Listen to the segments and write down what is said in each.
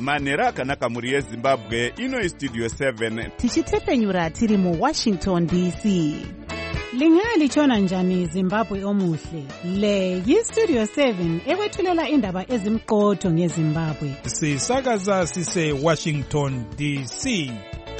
Manheru akanaka mhuri yeZimbabwe. Ino Studio 7 tichitepfenyura tiri muWashington DC. Lingalitshona njani Zimbabwe omuhle? Le yiStudio 7 ekwethulela indaba ezimqotho ngeZimbabwe. Sisakaza sise Washington DC.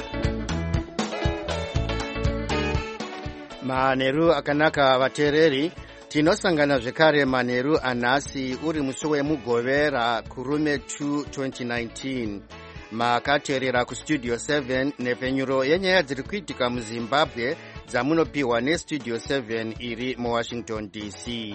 Manheru akanaka vateereri. Tinosangana zvekare manheru anhasi uri musi wemugovera kurume 2 2019. Makateerera kuStudio 7 nepfenyuro yenyaya dziri kuitika muZimbabwe dzamunopiwa neStudio 7 iri muWashington DC.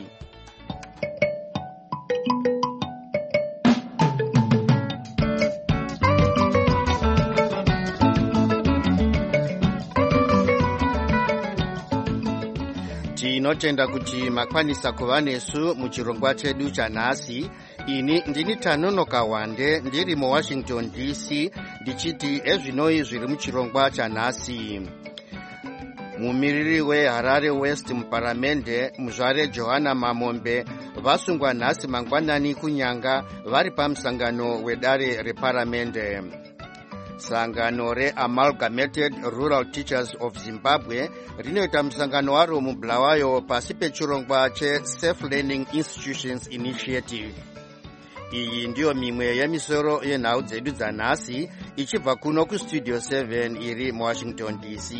Tinotenda kuti makwanisa kuva nesu muchirongwa chedu chanhasi. Ini ndini Tanonoka Wande ndiri muWashington DC ndichiti ezvinoi zviri muchirongwa chanhasi. Mumiriri weHarare West muparamende muzvare Johanna Mamombe vasungwa nhasi mangwanani kunyanga vari pamusangano wedare reparamende. Sangano reAmalgamated Rural Teachers of Zimbabwe rinoita musangano waro muBulawayo pasi pechirongwa cheSafe Learning Institutions Initiative. Iyi ndiyo mimwe yemisoro yenhau dzedu dzanhasi ichibva kuno kuStudio 7 iri muWashington DC.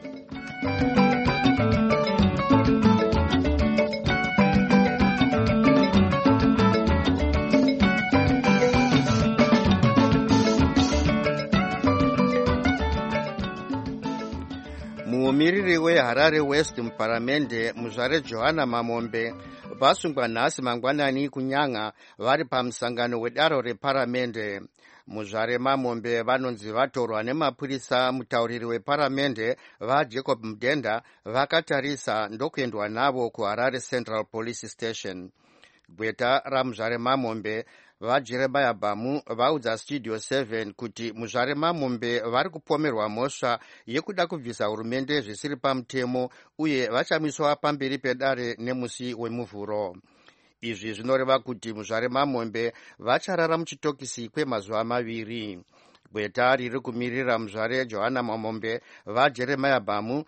Mumiriri weHarare West muparamende muzvare Johanna Mamombe vasungwa nhasi mangwanani kunyanga vari pamusangano wedare reparamende. Muzvare Mamombe vanonzi vatorwa nemapurisa. Mutauriri weparamende vaJacob Mudenda vakatarisa ndokuendwa navo kuHarare Central Police Station. Gweta ramuzvare Mamombe vaJeremiah Bamu vaudza Studio 7 kuti muzvare Mamombe vari kupomerwa mhosva yekuda kubvisa hurumende zvisiri pamutemo uye vachamiswa pamberi pedare nemusi wemuvhuro. Izvi zvinoreva kuti muzvare Mamombe vacharara muchitokisi kwemazuva 2. Gweta riri kumirira muzvare Johanna Mamombe vaJeremiah Bamu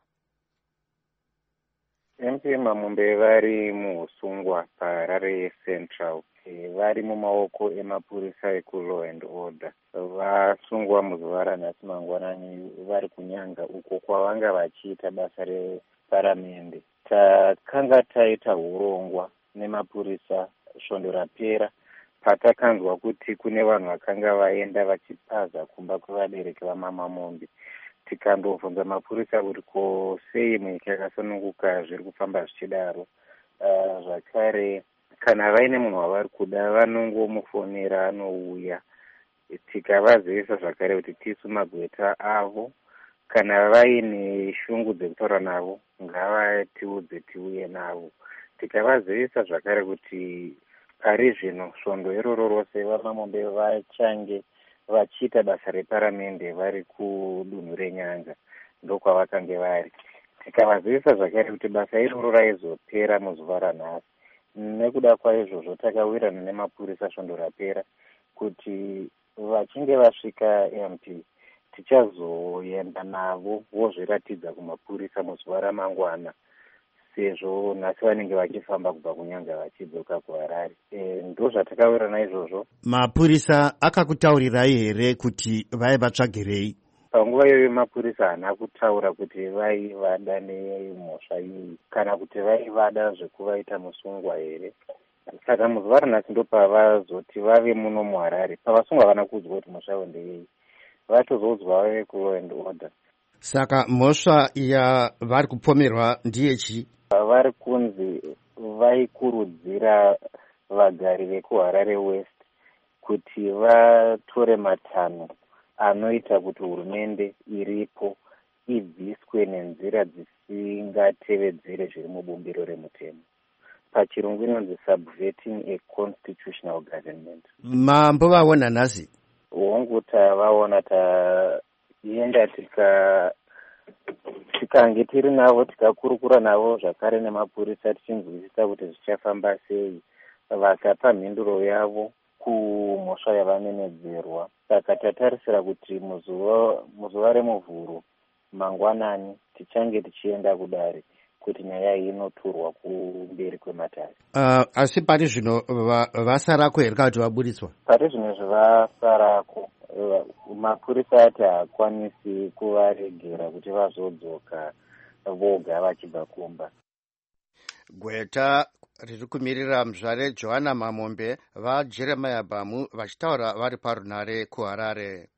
MP Mamombe vari muusungwa paHarare Central, vari mumaoko emapurisa ekuLaw and Order. Vasungwa muzuva ranhasi mangwanani vari kunyanga uko kwavanga vachiita basa reparamende. Takanga taita urongwa nemapurisa svondo rapera patakanzwa kuti kune vanhu vakanga vaenda vachipaza kumba kwevabereki vaMamombe. Tikandobvunza mapurisa kuti ko sei munyika yakasununguka zviri kufamba zvichidaro. Zvakare kana vaine munhu wavari kuda vanongomufonera anouya. Tikavazivisa zvakare kuti tisu magweta avo kana vaine shungu dzekutaura navo ngavatiudze tiuye navo. Tikavazivisa zvakare kuti pari zvino svondo iroro rose vaMamombe vachange vachiita basa reparamende vari kudunhu renyanga ndokwavakange vari. Tikavazivisa zvakare kuti basa iroro raizopera muzuva ranhasi. Nekuda kwaizvozvo takawirana nemapurisa svondo rapera kuti vachinge vasvika MP tichazoenda navo vozviratidza kumapurisa muzuva ramangwana, sezvo nhasi vanenge vachifamba kubva kunyanga vachidzoka kuHarare. Ndozvatakawirana izvozvo. Mapurisa akakutaurirai here kuti vaivatsvagirei? Panguva iyoyo mapurisa haana kutaura kuti vaivada nemhosva iyi kana kuti vaivada zvekuvaita musungwa here. Saka muzuva ranhasi ndopavazoti vave muno muHarare. Pavasungwa havana kuudzwa kuti mhosva yavo ndeyei, vatozoudzwa vave kuLaw and Order. Saka mhosva yavari kupomerwa ndiyechi? Vari kunzi vaikurudzira vagari vekuHarare West kuti vatore matanho anoita kuti hurumende iripo ibviswe nenzira dzisingatevedzere zviri mubumbiro remutemo. Pachirungu inonzi subverting a constitutional government. Mambovaona nhasi? Hongu tavaona, taenda tikange tiri navo tikakurukura navo zvakare nemapurisa tichinzwisisa kuti zvichafamba sei. Vakapa mhinduro yavo kumhosva yavanenedzerwa. Saka tatarisira kuti muzuva remuvhuro mangwanani tichange tichienda kudare kuti nyaya iyi inoturwa kumberi kwematare. Asi pari zvino vasarako here kana kuti vaburitswa? Pari zvino zvavasarako mapurisa ati hakwanisi kuvaregera kuti vazodzoka voga vachibva kumba. Gweta riri kumirira muzvare Johanna Mamombe vaJeremiah Bamu vachitaura vari parunare kuHarare.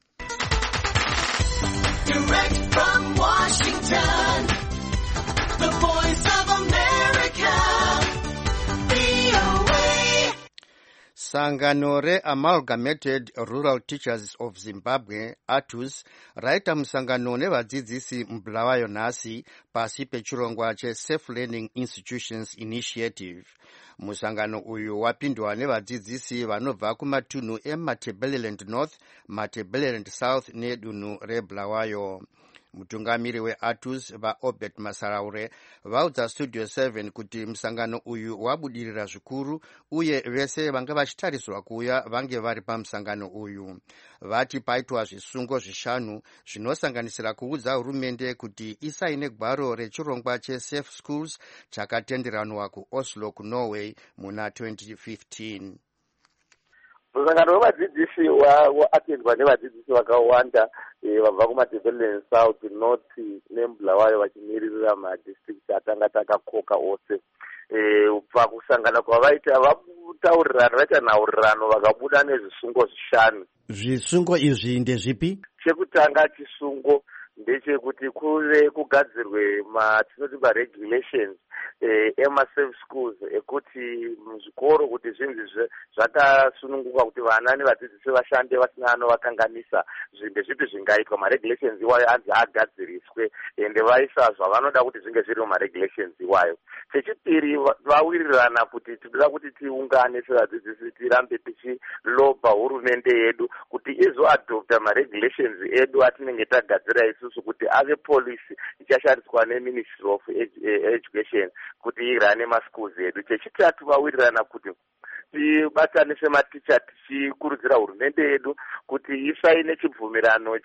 Direct from Washington, the voice of America, VOA. Sangano reAmalgamated Rural Teachers of Zimbabwe, ATUS, raita musangano nevadzidzisi muBulawayo nhasi pasi pechirongwa cheSafe Learning Institutions Initiative. Musangano uyu wapindwa nevadzidzisi vanobva kumatunhu eMatabeleland North, Matabeleland South nedunhu reBulawayo. Mutungamiri weATUS vaObert Masaraure vaudza Studio 7 kuti musangano uyu wabudirira zvikuru uye vese vanga vachitarisirwa kuuya vange vari pamusangano uyu. Vati paitwa zvisungo 5 zvinosanganisira kuudza hurumende kuti isaine gwaro rechirongwa cheSafe Schools chakatenderanwa kuOslo kuNorway muna 2015. Musangano wevadzidzisi waatendwa nevadzidzisi vakawanda vabva kuMatabeleland South, North neMbulawayo vachimiririra madistrict atanga takakoka ose. Pakusangana kwavaita vataurira vachanhaurirano vakabuda nezvisungo 5. Zvisungo izvi ndezvipi? Chekutanga chisungo ndechekuti kuve kugadzirwe tinoti regulations emasafe schools ekuti muzvikoro kuti zvinhu zvakasununguka kuti vana nevadzidzisi vashande vasina anovakanganisa zvinhu zvipi zvingaitwa. Maregulations iwayo anzi agadziriswe ende vaisa zvavanoda kuti zvinge zviri mumaregulations iwayo. Chechipiri vawirirana kuti tinoda kuti tiungane sevadzidzisi tirambe tichilobha hurumende yedu kuti izoadopta maregulations edu atinenge tagadzira isusu kuti ave policy ichashandiswa neMinistry of Education kuti irane maschools edu. Chechitatu vawirirana kuti tibatane sematicha tichikurudzira hurumende yedu kuti isaine chibvumirano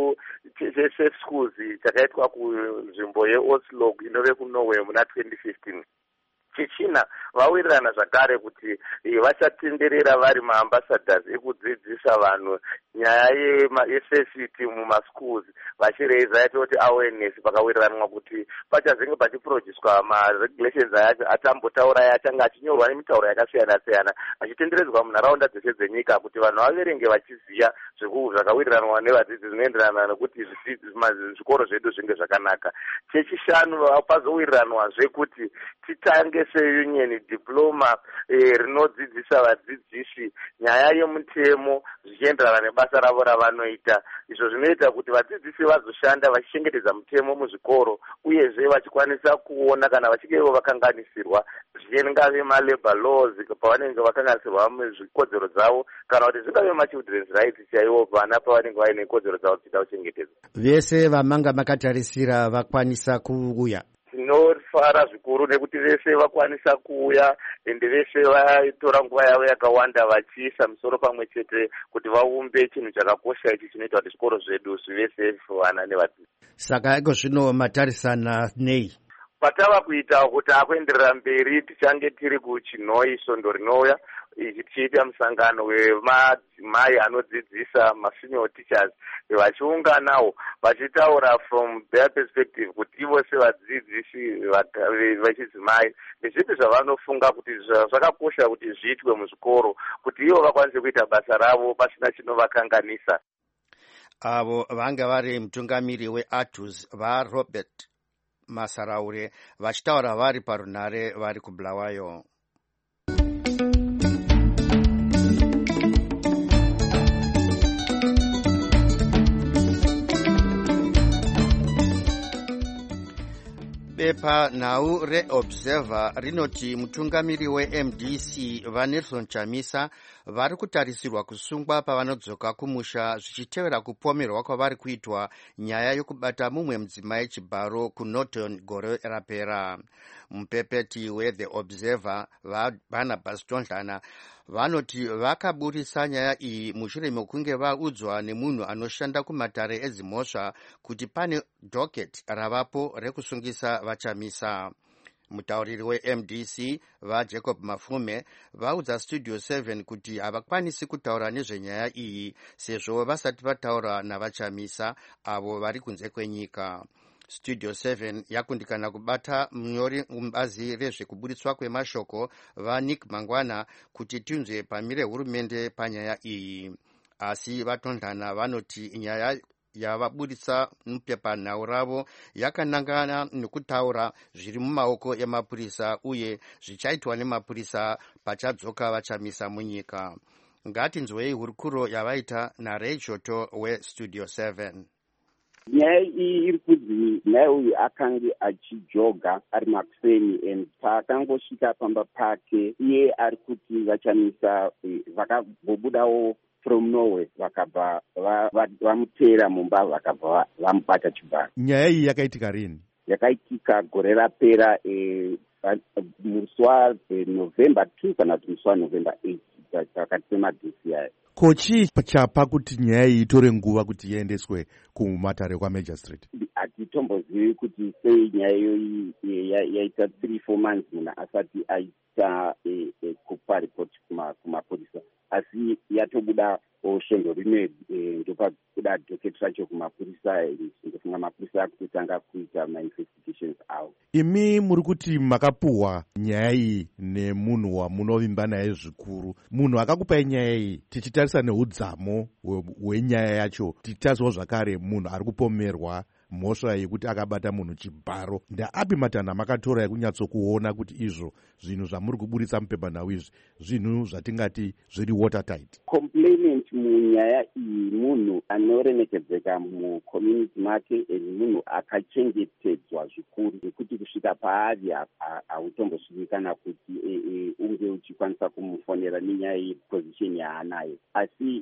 chesafe schools chakaitwa kunzvimbo yeOslo inove kuNorway muna 2015. Chechina vawirirana zvakare kuti vachatenderera vari maambassadors ekudzidzisa vanhu nyaya yesafety mumaschools vachireisa yatoti awareness. Pakawiriranwa kuti pachazenge pachiproducwa maregulations atambotaura achanga achinyorwa nemitauro yakasiyana siyana achitenderedzwa munharaunda dzese dzenyika kuti vanhu vaverenge vachiziva zvakawiriranwa nevadzidzi zvinoenderana nekuti zvikoro zvedu zvinge zvakanaka. Chechishanu pazowiriranwazve kuti titange seunion diploma rinodzidzisa vadzidzisi nyaya yemutemo zvichienderana nebasa ravo ravanoita. Izvo zvinoita kuti vadzidzisi vazoshanda vachichengetedza mutemo muzvikoro uyezve vachikwanisa kuona kana vachinge vakanganisirwa zvingave malabor laws pavanenge vakanganisirwa muzvikodzero dzavo kana kuti zvingave machildren's rights chaiwo vana pavanenge vaine kodzero dzavo dzichida kuchengetedzwa. Vese vamanga makatarisira vakwanisa kuuya? Tinofara zvikuru nekuti vese vakwanisa kuuya ende vese vatora nguva yavo yakawanda vachiisa musoro pamwe chete kuti vaumbe chinhu chakakosha ichi chinoita kuti zvikoro zvedu zvive safe vana nevadzidzi. Saka iko zvino matarisana nei? Patava kuita kuti akuenderera mberi tichange tiri kuChinoi Svondo rinouya tichiita musangano wemadzimai anodzidzisa masenior teachers vachiunganawo vachitaura from their perspective kuti ivo sevadzidzisi vechidzimai nezvipi zvavanofunga kuti zvakakosha kuti zviitwe muzvikoro kuti ivo vakwanise kuita basa ravo pasina chinovakanganisa. Avo vanga vari mutungamiri weATUS vaRobert Masaraure vachitaura vari parunare vari kuBulawayo. Bepa nhau reObserver rinoti mutungamiri weMDC vaNelson Chamisa vari kutarisirwa kusungwa pavanodzoka kumusha zvichitevera kupomerwa kwavari kuitwa nyaya yokubata mumwe mudzimai chibharo kuNorton gore rapera. Mupepeti weThe Observer vaBarnabas Tondlana vanoti vakaburisa nyaya iyi mushure mekunge vaudzwa nemunhu anoshanda kumatare edzimhosva kuti pane docket ravapo rekusungisa vachamisa. Mutauriri weMDC vaJacob Mafume vaudza Studio 7 kuti havakwanisi kutaura nezvenyaya iyi sezvo vasati vataura navachamisa avo vari kunze kwenyika. Studio 7 yakundikana kubata munyori mubazi rezvekuburitswa kwemashoko vaNick Mangwana kuti tinzwe pamire hurumende panyaya iyi. Asi vatondana vanoti nyaya yavaburitsa mupepanhau ravo yakanangana nekutaura zviri mumaoko emapurisa uye zvichaitwa nemapurisa pachadzoka vachamisa munyika. Ngatinzwei hurukuro yavaita naRay Choto weStudio 7. Nyaya iyi iri kunzi naye uyu akange achijoga ari makuseni and paakangosvika pamba pake iye ari kuti vachamisa vakambobudawo from Norway vakabva vamutera mumba vakabva vamubata chibharo. Nyaya iyi yakaitika rini? Yakaitika gore rapera musi waNovember 2 kana kuti musi waNovember 8 pakati pemadhisi aya. Ko chii chapa kuti nyaya iyi itore nguva kuti iendeswe kumatare kwaMajor Street? Hatitombozivi kuti sei nyaya iyoyi yaita 3-4 months munhu asati aita kupa ripoti kumapurisa, asi yatobuda shendo rimwe ndopabuda docket racho kumapurisa. Ndofunga mapurisa akutotanga kuita ma-investigations avo. Imi muri kuti makapuhwa nyaya iyi nemunhu wamunovimba naye zvikuru. Munhu akakupai nyaya iyi, tichitarisa neudzamu hwenyaya yacho, tichitariswa zvakare munhu ari kupomerwa mhosva yekuti akabata munhu chibharo. Ndeapi matanha makatora ekunyatsokuona kuti izvo zvinhu zvamuri kuburitsa mupepanhau izvi zvinhu zvatingati zviri watertight? Complainant munyaya iyi munhu anoremekedzeka mucommunity make, munhu akachengetedzwa zvikuru zvekuti kusvika paari hautombosviki kana kuti unge uchikwanisa kumufonera nenyaya yeposition yaanayo. Asi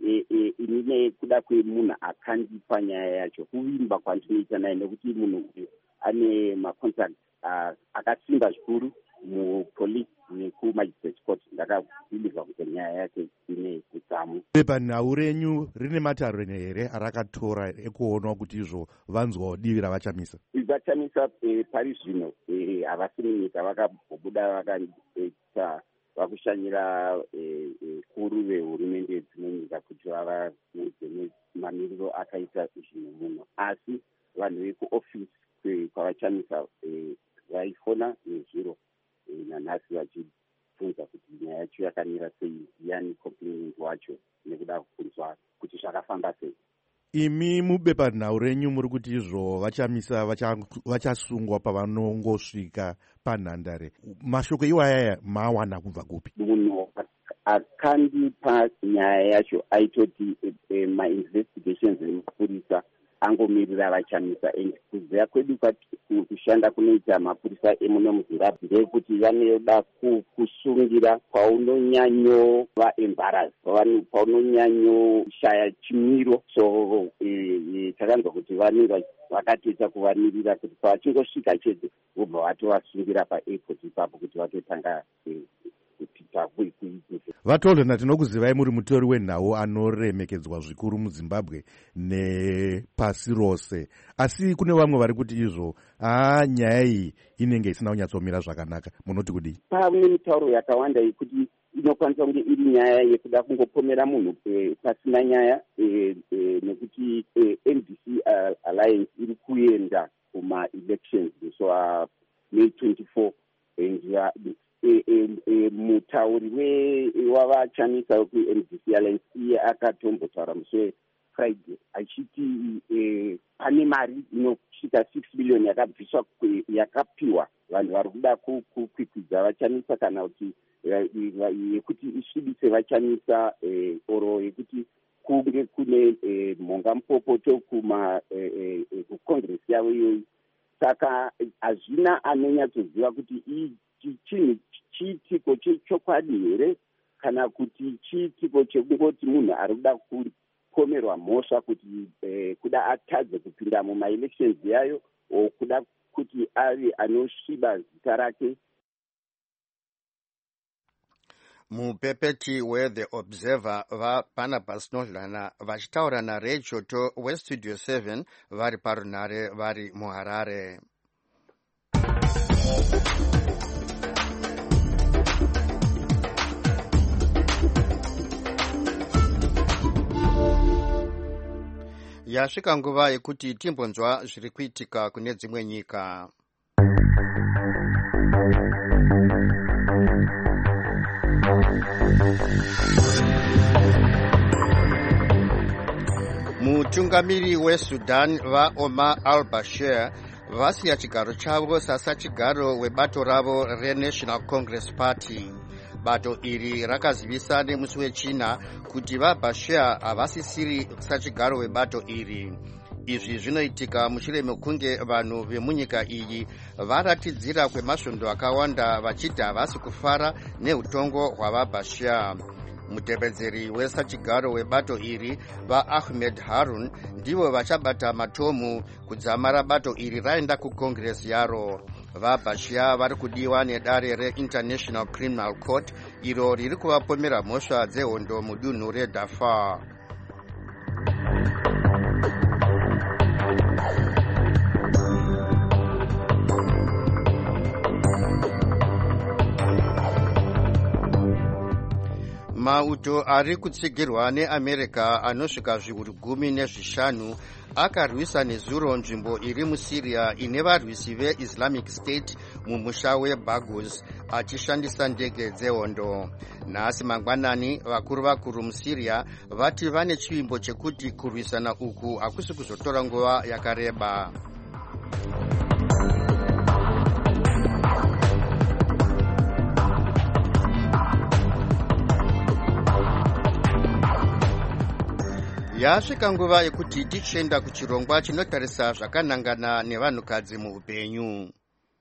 inine kuda kwemunhu akandipa nyaya yacho, kuvimba kwandinoita naye nekuti munhu uyu ane macontact akasimba zvikuru mupolice nekumagistrate court. Ndakabhilivha kuti nyaya yake ine kutsamu. Pepanhau renyu rine matariro here arakatora ekuonwa kuti izvo vanzwa divi ravachamisa? Vachamisa pari zvino havasi munyika, vakabuda vakaita vakushanyira kuru vehurumende dzimwe nyika kuti vavaudze mamiriro akaita zvinhu muno. Asi vanhu vekuofisi kwavachamisa vaifona nezviro nanhasi vachibvunza kuti nyaya yacho yakamira sei, yani complainant wacho, nekuda kubvunzwa kuti zvakafamba sei. Imi mubepanhau renyu muri kuti izvo vachamisa vachasungwa pavanongosvika panhandare. Mashoko iwaya mawana kubva kupi? Munhu akandipa nyaya yacho aitoti ma-investigations emapurisa angomirira vachamisa, and kuziva kwedu kushanda kunoita mapurisa emuno muZimbabwe ndeyekuti vanoda kusungira paunonyanyova embarrass, paunonyanyoshaya chimiro. So takanzwa kuti vanenge vakatoita kuvamirira kuti pavachingosvika chete vobva vatovasungira paairport ipapo kuti vatotanga Vatolda tinokuzivai muri mutori wenhau anoremekedzwa zvikuru muZimbabwe nepasi rose, asi kune vamwe vari kuti izvo nyaya iyi inenge isina kunyatsomira zvakanaka. Munoti kudii? Pane mitauro yakawanda yekuti inokwanisa kunge iri nyaya yekuda kungopomera munhu pasina nyaya, nekuti NDC Alliance iri kuenda kuma-elections musi waMay 24 mutauri wavachamisa ku-NDC Alliance iye akatombotaura musi weFriday achiti pane mari inosvika 6 billion yakabviswa yakapiwa vanhu vari kuda kukwikwidza vachamisa kana kuti yekuti isvibise vachamisa oro yekuti kunge kune mhonga mupopoto kucongress yavo iyoyi. Saka hazvina anonyatsoziva kuti chinhu chiitiko chechokwadi here kana kuti chiitiko chekungoti munhu ari kuda kupomerwa mhosva kuti kuda atadze kupinda mumaelections yayo, o kuda kuti ari anosviba zita rake. mupepeti weThe Observer vaBarnabas Nodlana vachitaura naRay Choto weStudio 7 vari parunare vari muHarare. Yasvika nguva yekuti timbonzwa zviri kuitika kune dzimwe nyika. Mutungamiri weSudan vaOmar al-Bashir vasiya chigaro chavo sasachigaro webato ravo reNational Congress Party. Bato iri rakazivisa nemusi weChina kuti vaBashir havasisiri sachigaro webato iri. Izvi zvinoitika mushure mekunge vanhu vemunyika iyi varatidzira kwemasvondo akawanda vachiti havasi kufara neutongo hwavaBashir. Mutevedzeri wesachigaro webato iri vaAhmed Harun ndivo vachabata matomu kudzamara bato iri raenda kuCongress yaro. VaBashir vari kudiwa nedare reInternational Criminal Court iro riri kuvapomera mhosva dzehondo mudunhu reDarfur. Mauto ari kutsigirwa neAmerica anosvika zviuru 15 akarwisa nezuro nzvimbo iri muSyria ine varwisi veIslamic State mumusha weBaghuz achishandisa ndege dzehondo. Nhasi mangwanani vakuru muSyria vati vane chivimbo chekuti kurwisana uku hakusi kuzotora nguva yakareba. Yasvika nguva yekuti tichienda kuchirongwa chinotarisa zvakanangana nevanhukadzi muupenyu.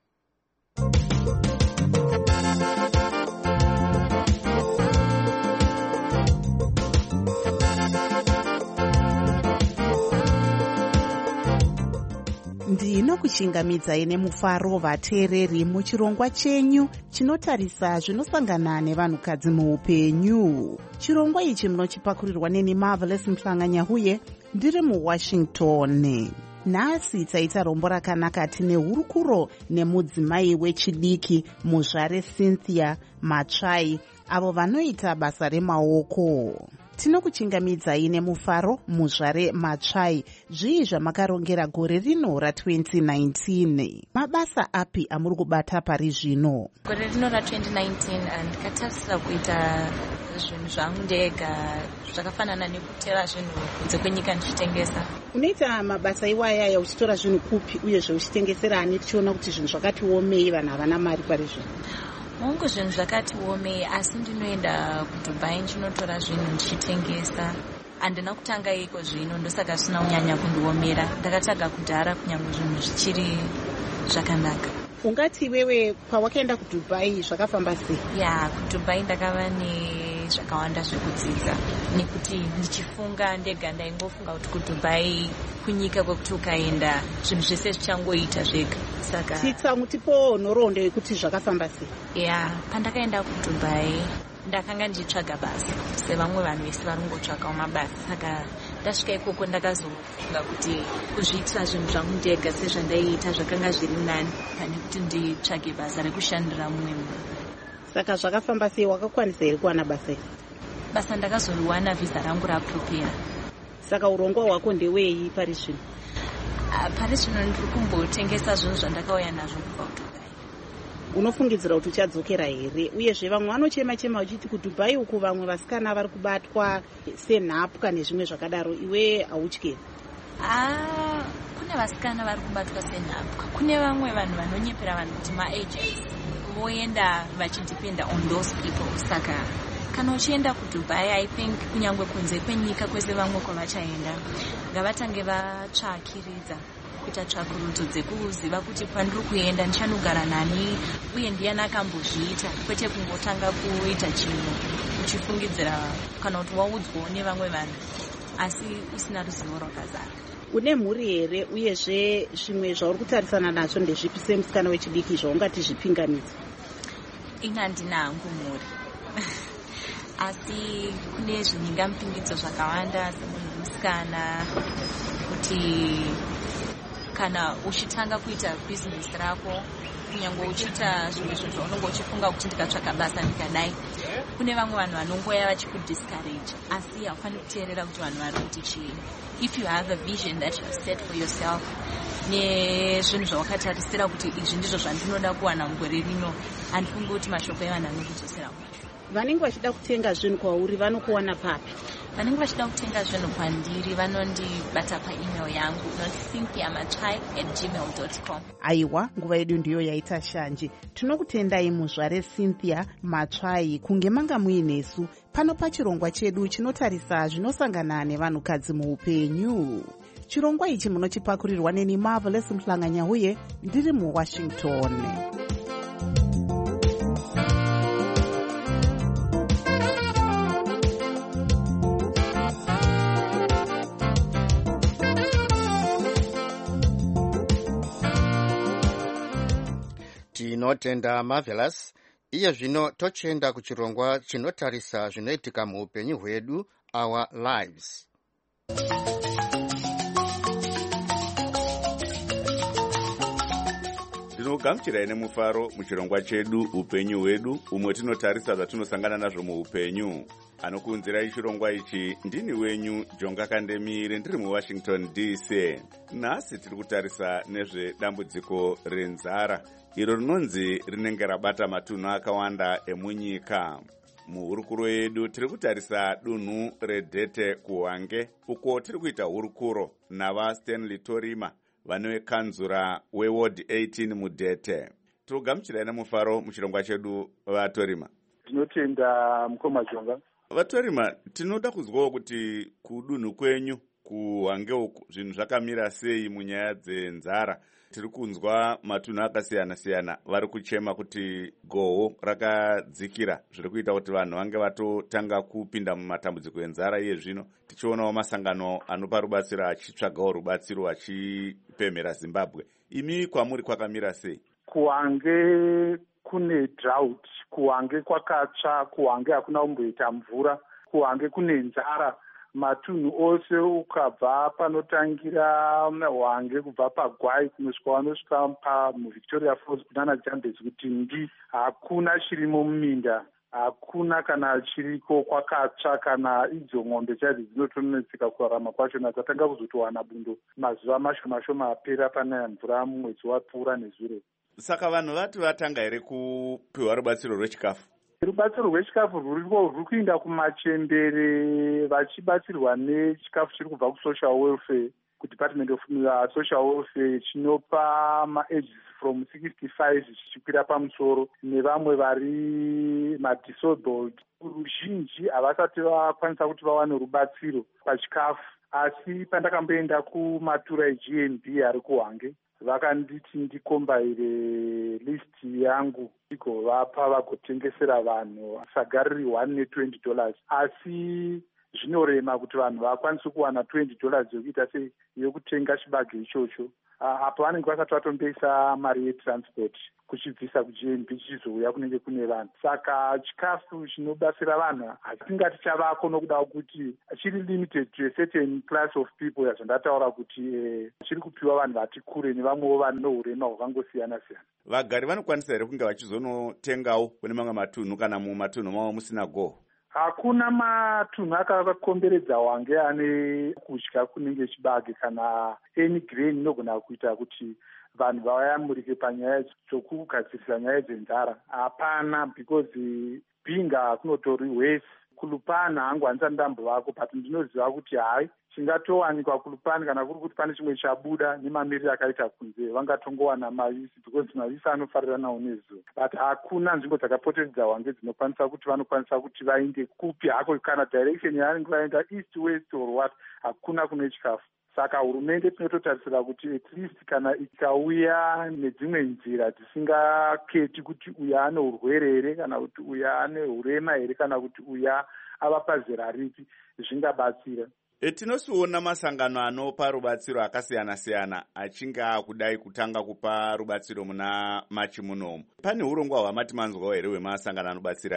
Ndinokuchingamidzai nemufaro vateereri muchirongwa chenyu chinotarisa zvinosangana nevanhukadzi muupenyu. Chirongwa ichi munochipakurirwa neni Marvelous Mhlanga-Nyahuye ndiri muWashington. Nhasi taita rombo rakanaka tine hurukuro nemudzimai wechidiki muzvare Cynthia Machai avo vanoita basa remaoko. Tinokuchingamidzai nemufaro muzvare Machai zvii zvamakarongera gore rino ra2019. Mabasa api amuri kubata pari zvino? Gore rino ra2019 ndikatarisira kuita zvinhu zvangu ndega zvakafanana nekutera zvinhu kunze kwenyika ndichitengesa. Unoita mabasa iwaya uchitora zvinhu kupi uyezve uchitengesera ani tichiona kuti zvinhu zvakati omei vanhu havana mari pari zvino? Mungu zvinhu zvakati omei asi ndinoenda kuDubai ndinotora zvinhu ndichitengesa. Handina kutanga iko zvino ndosaka zvisina kunyanya kundiomera. Ndakataga kudhara kunyange zvinhu zvichiri zvakanaka. Ungati wewe pawakaenda kuDubai zvakafamba sei? Ya, kuDubai ndakava nezvakawanda zvekudzidza nekuti ndichifunga ndega ndaingofunga kuti kuDubai kunyika kwekuti ukaenda zvinhu zvese zvichangoita zvega. Saka titsamutipo nhoroondo yekuti zvakafamba sei? Ya, pandakaenda kuDubai ndakanga ndichitsvaga basa sevamwe vanhu vese vari kungotsvakawo mabasa. Saka ndasvika ikoko ndakazofunga kuti kuzviitira zvinhu zvangu ndega sezvandaiita zvakanga zviri nani pane kuti nditsvage basa rekushandira mumwe munhu. Saka zvakafamba sei? Wakakwanisa here kuwana basa iri? Basa ndakazoriwana visa rangu rapropera. Saka urongwa hwako ndewei pari zvino? Pari zvino ndiri kumbotengesa zvinhu zvandakauya nazvo kubva kuDubai. Unofungidzira kuti uchadzokera here? Uyezve vamwe vanochema-chema uchiti kuDubai uku vamwe vasikana vari kubatwa senhapwa nezvimwe zvakadaro, iwe hautyi? Kune vasikana vari kubatwa senhapwa. Kune vamwe vanhu vanonyepera vanhu kuti maagents voenda vachidependa on those people. Saka kana uchienda kuDubai, I think kunyange kunze kwenyika kwese vamwe kwavachaenda ngavatange vatsvakiridza kuita tsvakurudzo dzekuziva kuti pandiri kuenda ndichanogara nani uye ndiani akambozviita, kwete kungotanga kuita chinhu uchifungidzira kana kuti waudzwawo nevamwe vanhu asi usina ruzivo rwakazara. Une mhuri here? Uyezve zvimwe zvauri kutarisana nazvo ndezvipi semusikana wechidiki zvaungati zvipingamidzi? Ina ndina hangu mhuri. asi kune zviningamupingidzo zvakawanda semusikana kuti kana uchitanga kuita bhizinesi rako, kunyange uchiita zvimwe zvinhu zvaunenge uchifunga kuti ndikatsvaga basa ndikadai, kune vamwe vanhu vanongoya vachikudiscourage, asi haufaniri kuteerera kuti vanhu vari kuti chii. If you have a vision that you have set for yourself, nezvinhu zvawakatarisira kuti izvi ndizvo zvandinoda kuwana mugore rino, handifungi kuti mashoko evanhu anokudzosera kumashure. Vanenge vachida kutenga zvinhu kwauri vanokuwana papi? Vanenge vachida kutenga zvinhu kwandiri vanondibata paemail yangu cynthiamachai@gmail.com. Aiwa, nguva yedu ndiyo yaita shanje. Tinokutendai muzvare Cynthia Machai kunge manga muinesu pano pachirongwa chedu chinotarisa zvinosangana nevanhukadzi muupenyu. Chirongwa ichi munochipakurirwa neni Marvelous Mhlanganya uye ndiri muWashington. Tinotenda Marvelous. Iye zvino tochenda kuchirongwa chinotarisa zvinoitika muupenyu hwedu, Our Lives. Tinogamuchirai nemufaro muchirongwa chedu upenyu hwedu, umwe tinotarisa zvatinosangana nazvo muupenyu. Anokuunzirai chirongwa ichi ndini wenyu Jonga Kandemire, ndiri muWashington DC. Nhasi tiri kutarisa nezvedambudziko renzara, iro rinonzi rinenge rabata matunhu akawanda emunyika. Muhurukuro yedu tiri kutarisa dunhu reDhete kuHwange, uko tiri kuita hurukuro navaStanley Torima, vanowekanzura weWard 18 muDhete. Tinogamuchirai nemufaro muchirongwa chedu vaTorima. Tinotenda mukoma Jonga. Vatorima, tinoda kuzwawo kuti kudunhu kwenyu kuHwange uku zvinhu zvakamira sei munyaya dzenzara. Tiri kunzwa matunhu akasiyana-siyana vari kuchema kuti goho rakadzikira, zviri kuita kuti vanhu vange vatotanga kupinda mumatambudziko enzara. Iye zvino tichionawo masangano anopa rubatsiro achitsvagawo rubatsiro achipemhera Zimbabwe. Imi kwamuri kwakamira sei? kuHwange kune drought, kuHwange kwakatsva, kuHwange hakuna kumboita mvura, kuHwange kune nzara. Matunhu ose ukabva panotangira Hwange, kubva paGwai kunosvika vanosvika muVictoria Falls kunana Jambezi kuti ndi hakuna chirimo muminda, hakuna kana chiriko, kwakatsva. Kana idzo ng'ombe chaidzo dzinotonetseka kurarama kwachona, dzatanga kuzotowana bundo mazuva mashoma apera panaya mvura mumwedzi wapfuura nezuro. Saka vanhu vati vatanga here kupiwa rubatsiro rwechikafu? Rubatsiro rwechikafu ruri kuinda kumachembere vachibatsirwa nechikafu chiri kubva kuSocial Welfare, kuDepartment of Social Welfare, chinopa maages from 65 zvichikwira pamusoro, nevamwe vari madisabled. Ruzhinji havasati vakwanisa kuti vawane rubatsiro pachikafu, asi pandakamboenda kumatura eGNB ari kuHwange, vakanditi ndikombaire list yangu igovapa vagotengesera vanhu saga riri $120, asi zvinorema kuti vanhu vakwanise kuwana $20 yokuita sei yokutenga chibage ichocho. Apo vanenge vasati vatomboisa mari yetransport kuchibvisa kuGNB chichizouya kunenge kune vanhu. Saka chikafu chinobatsira vanhu hatingati chavako nokuda kuti chiri limited to a certain class of people, yazvandataura kuti chiri kupiwa vanhu vati kure nevamwewo vano hurema hwakangosiyana-siyana. Vagari vanokwanisa here kunge vachizonotengawo kune mamwe matunhu kana mumatunhu mavo musina goho? Hakuna matunhu akakomberedza Hwange ane kudya kunenge chibage kana any grain inogona kuita kuti vanhu vayamurike panyaya dzokugadzirisa nyaya dzenzara. Hapana, because pinga kunotori wese. Kulupani hangwanisa ndambovako, but ndinoziva kuti hai chingatowanikwa kulupani kana kuri kuti pane chimwe chabuda nemamiriro akaita kunze, vangatongowana mavisi, because mavisi anofarira nawo nezuva. But hakuna nzvimbo dzakapoteredza Hwange dzinokwanisa kuti vanokwanisa kuti vainde kupi hako, kana direction yavanenge vaenda east west or what, hakuna kune chikafu. Saka hurumende tinototarisira kuti at least kana ikauya nedzimwe nzira dzisingaketi kuti uya ane urwere here, kana kuti uya ane hurema here, kana kuti uya ava pazera ripi, zvingabatsira. Tinosiona masangano anopa rubatsiro akasiyana-siyana achinge akudai kutanga kupa rubatsiro muna machi munomu. Pane urongwa hwamati manzwawo here hwemasangano anobatsira?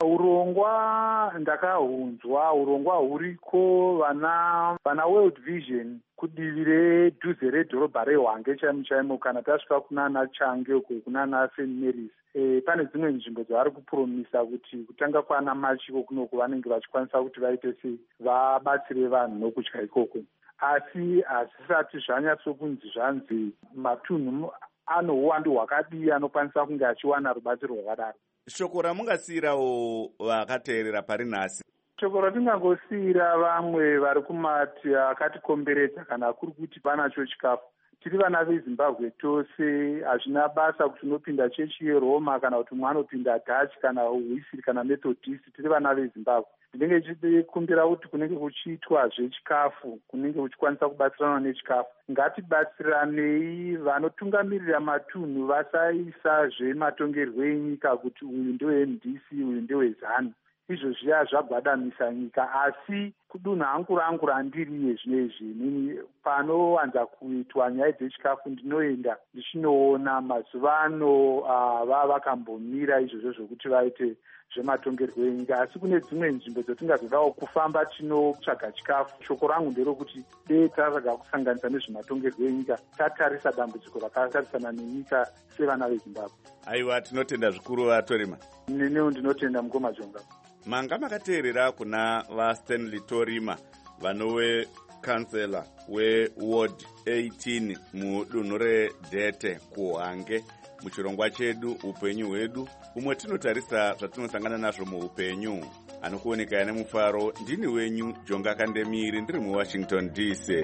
Urongwa ndakahunzwa, urongwa huriko vana World Vision kudivi redhuze redhorobha reHwange chaimo kana tasvika kunana Change uko kunana St Mary's. Pane dzimwe nzvimbo dzavari kupromisa kuti kutanga kwana machiko kunoko vanenge vachikwanisa kuti vaite sei vabatsire vanhu nokudya ikoko. Asi hazvisati zvanyatsokunzi zvanzi matunhu ano uwandu hwakadii anokwanisa kunge achiwana rubatsiro rwakadaro. Shoko ramungasiyirawo vakateerera pari nhasi? Shoko ratingangosiyira vamwe vari kumati akatikomberedza kana kuri kuti vanacho chikafu. Tiri vana veZimbabwe tose, hazvina basa kuti unopinda chechi yeRoma kana kuti umwe anopinda Dutch kana Wesley kana Methodist, tiri vana veZimbabwe. Ndinenge ndichikumbira kuti kunenge kuchiitwa zvechikafu, kunenge kuchikwanisa kubatsirana nechikafu. Ngatibatsiranei, vanotungamirira matunhu vasaisa zvematongerwo enyika kuti uyu ndeweMDC uyu ndeweZANU. Izvo zviya zvagwadamisa nyika, asi kudunha hangu rangu randiriye zvinezvi nini panowanza kuitwa nyaya dzechikafu ndinoenda ndichinoona mazuvano vakambomira izvozvo zvokuti vaite zvematongerwo enyika, asi kune dzimwe nzvimbo dzatingazodawo kufamba tinotsvaga chikafu. Shoko rangu nderokuti dei taraga kusanganisa nezvematongerwo enyika tatarisa dambudziko rakatarisana nenyika sevana veZimbabwe. Aiwa, tinotenda zvikuru vatorima. Nenewo ndinotenda Mukoma Jonga. Manga makateerera kuna vaStanley Torima vanove kansela weWard 18 mudunhu reDhete kuHwange muchirongwa chedu upenyu hwedu, umwe tinotarisa zvatinosangana nazvo muupenyu. Anokuoneka nemufaro, ndini wenyu Jonga Kandemiri, ndiri muWashington DC.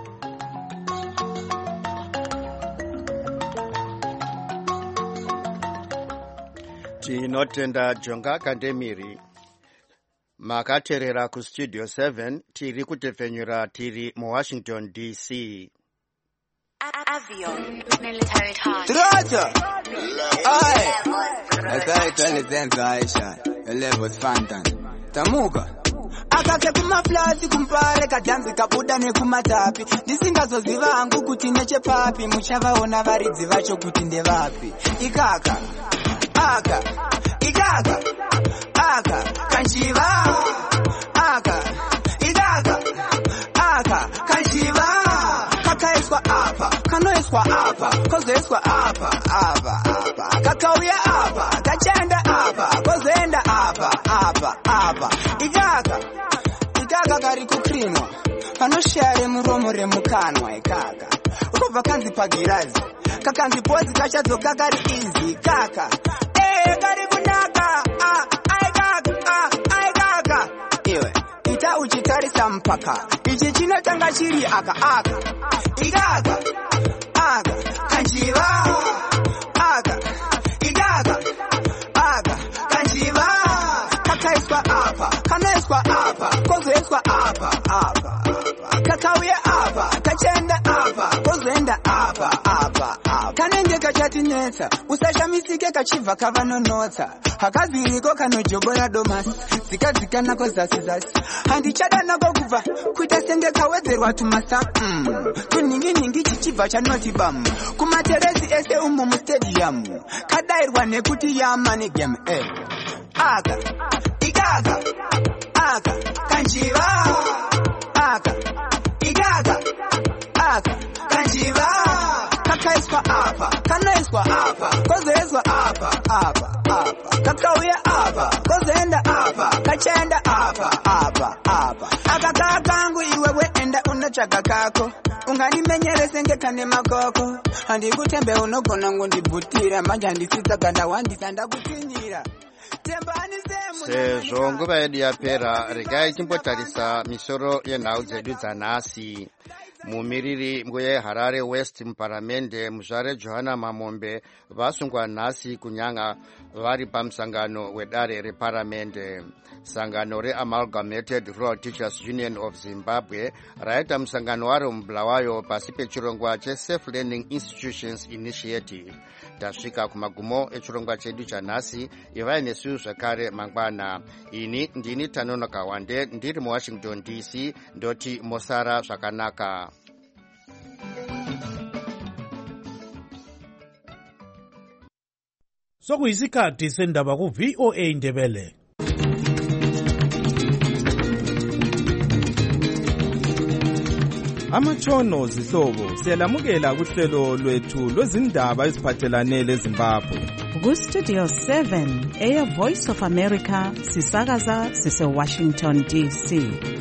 Tinotenda Jonga Kandemiri. Makateerera kustudio 7 tiri kutepfenyura tiri muWashington DC. Avion military time. Trotter! Aye! Ataitalizenza Aisha, levels Fantan. Tamuka! Akake kumaplazi kumpare kadhanzi kabuda nekumatapi, ndisingazoziva hangu kuti nechepapi, muchavaona varidzi vacho kuti ndevapi. Ikaka! Aka! Ikaka! Aka! Kanchiva! Aka! Ikaka! Aka! Kanchiva! Kakaiswa apa, kanoiswa apa, kozoiswa apa, apa. Kakauya apa, kachenda apa, kozoenda apa. Ikaka kari kukrinwa, panoshare muromo remukanwa ikaka. Ukobva kanzi pagirazi, kakanzi pozi kachadzoka kari izi kaka. Kari kunaka, aikaka. Iwe, ita uchitarisa mpaka, ichi chinotanga chiri aka. Ikaka, kanchiva, ikaka, kanchiva, kakaiswa apa, kanoiswa apa, kozoiswa apa. Kakauya apa, kachenda apa, kozoenda apa. Kanenge kachatinetsa, usashamisike kachibva kavanonotsa. Hakaziriko kanojobora domasi, zikadzika nako zasi. Handichada nako kubva, kuita senge kawedzerwa tumasa. Tuningi chichibva chanoti bam. Kumateresi ese umo mustadium. Kadairwa nekuti yama negame. Aka, ikaka, kanchiva. Aka, kanchiva. Kakaiswa apa, kanoiswa apa, kozoiswa apa. Kakauya apa, kozoenda apa, kachenda apa. Akaka kangu iwewe enda unotsvaga kako, unganimenyerese ngekane makoko. Handikutembe unogona ngondibhutira, manje handisitsaka ndawandisa ndakutinyira. Sezvo nguva yedu yapera, regai timbotarisa misoro yenhau dzedu dzanhasi. Mumiriri weHarare West muparamende muzvare Johana Mamombe vasungwa nhasi kunyanga vari pamusangano wedare reparamende. Sangano reAmalgamated Rural Teachers Union of Zimbabwe raita musangano waro muBulawayo pasi pechirongwa cheSafe Learning Institutions Initiative. Tasvika kumagumo echirongwa chedu chanhasi, ivai nesu zvakare mangwana. Ini ndini Tanonoka Wande, ndiri muWashington DC, ndoti mosara zvakanaka. Sokuyisikhathi sendaba ku VOA Ndebele. Amatshono zihlobo siyalamukela kuhlelo lwethu lwezindaba eziphathelane leZimbabwe. Ku-Studio 7 Air Voice of America sisakaza sise-Washington DC.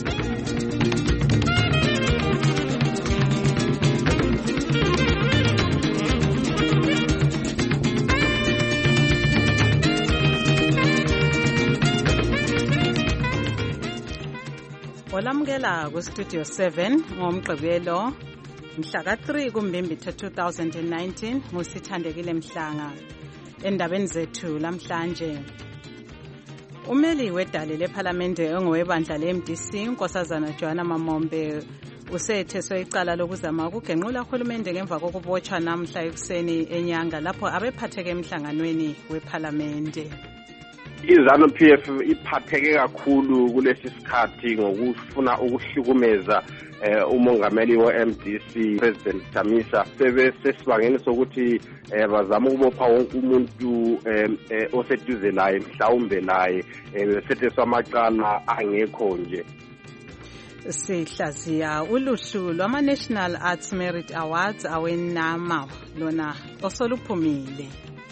Olamukela ku-Studio 7 ngomgqibelo mhla ka-3 kuMbimbithi 2019 ngusithandekile Mhlanga. Endabeni zethu lamhlanje, umeli wedale lephalamende ongowebandla le-MDC unkosazana Joanna Mamombe usetheswe icala lokuzama ukugenqula uhulumende ngemva kokubotshwa namhla ekuseni enyanga lapho abephatheke emhlanganweni wephalamende. iZANU-PF iphatheke kakhulu kulesi sikhathi ngokufuna ukuhlukumeza umongameli we-MDC President Chamisa. Sebesesibangeni sokuthi bazama ukubopha wonke umuntu oseduze laye mhlawumbe laye besetheswa amacala angekho nje. Sihlaziya uluhlu lwama-National Arts Merit Awards awenama lona osoluphumile.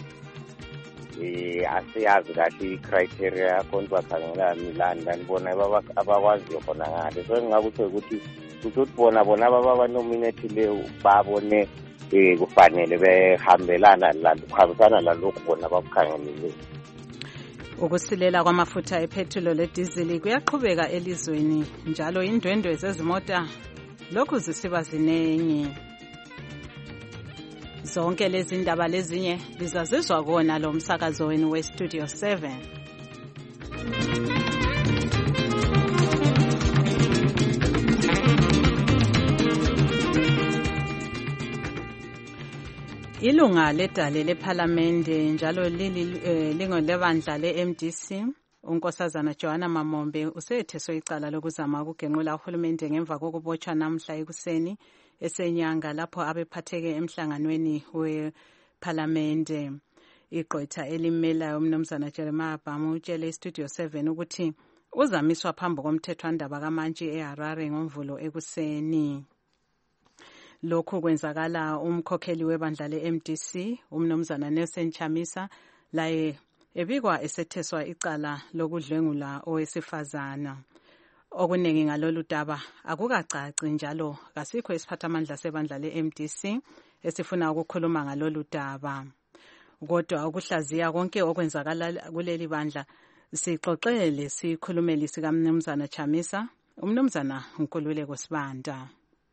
Asiyazi kahle i-criteria konke bakhangela Milan ngibona abakwaziyo khona ngale. So ngingakuthe ukuthi bona ababanominate leyo babone kufanele behambelana kuhambisana lalokhu bona bakukhangelile. Ukusilela kwamafutha epetrol ledizili kuyaqhubeka elizweni njalo indwendwe zezimota lokhu zisiba zinengi. Zonke lezi ndaba lezinye lizazizwa kona lo msakazo wenu we-Studio 7. Ilunga ledale lephalamende njalo lingolebandla le-MDC unkosazana Joanna Mamombe usetheswe icala lokuzama ukugenqula uhulumende ngemva kokubotshwa namhla ekuseni esenyanga lapho abephatheke emhlanganweni wephalamende. Igqwetha elimelayo umnumzana Jeremiah Bhamu utshele iStudio 7 ukuthi uzamiswa phambi komthethwandaba kaMantshi eHarare ngoMvulo ekuseni. Lokhu kwenzakala umkhokheli webandla le-MDC umnumzana Nelson Chamisa laye ebikwa esetheswa icala lokudlwengula owesifazana. Okuningi ngalolu daba akukacaci njalo kasikho isiphathamandla sebandla le-MDC esifuna ukukhuluma ngalolu daba. Kodwa ukuhlaziya konke okwenzakala kuleli bandla sixoxele sikhulumeli sikamnumzana Chamisa umnumzana Nkululeko Sibanda.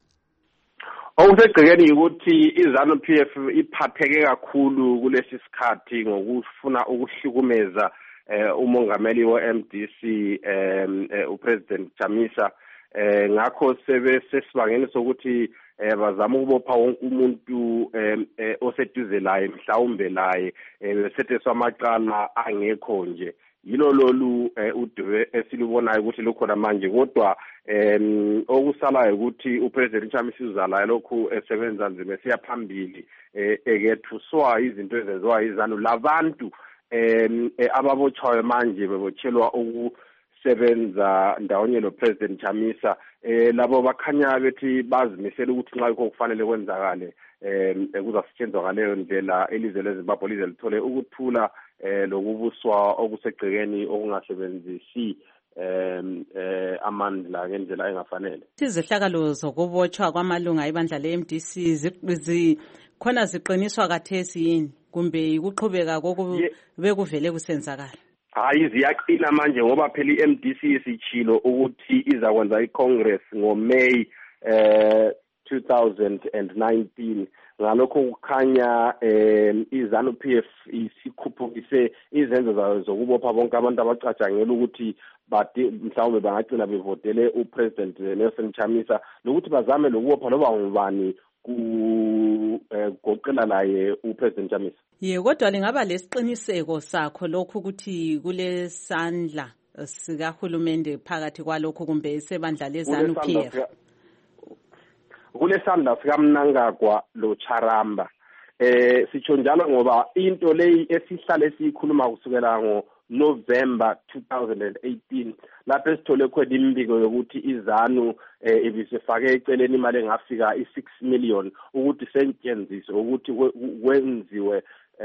Okusegcekeni ukuthi iZANU-PF iphatheke kakhulu kulesi sikhathi ngokufuna ukuhlukumeza umongameli we-MDC uPresident Chamisa. Ngakho sebesesibangeni sokuthi bazama ukubopha wonke umuntu oseduze laye mhlawumbe laye besetheswa amacala angekho nje. Yilo lolu udwe esilibonayo ukuthi lukhona manje, kodwa okusalayo ukuthi uPresident Chamisa uzalayo lokhu esebenza nzima esiya phambili ekethuswa izinto ezenziwa iZANU labantu ababotshwayo manje bebotshelwa ukusebenza ndawonye noPresident Chamisa. Labo bakhanya bethi bazimisela ukuthi nxa yikho kufanele kwenzakale kuzasetshenzwa ngaleyo ndlela ilizwe leZimbabwe lize lithole ukuthula lokubuswa okusegcekeni okungasebenzisi amandla ngendlela engafanele. Izehlakalo zokubotshwa kwamalunga ebandla le-MDC khona ziqiniswa kathesi yini kumbe ukuqhubeka bekuvele kusenzakala? Hayi, ziyaqina manje ngoba phela i-MDC isitshilo ukuthi izakwenza iCongress ngoMay 2019. Ngalokho kukhanya iZANU-PF isikhuphukise izenzo zayo zokubopha bonke abantu abacatshangela ukuthi mhlawumbe bangagcina bevotele uPresident Nelson Chamisa lokuthi bazame lokubopha loba ngubani kugoqela naye uPresident Chamisa. Kodwa lingaba lesiqiniseko sakho lokhu ukuthi kulesandla sikahulumende phakathi kwalokho kumbe sebandla leZANU-PF? Kulesandla sikaMnangagwa lo Charamba. Sitsho njalo ngoba into leyi esihlale siyikhuluma kusukela November 2018 lapho esithole khona imbiko yokuthi iZANU ibisefake eceleni imali engafika i6 million ukuthi sentyenziswe ukuthi kwenziwe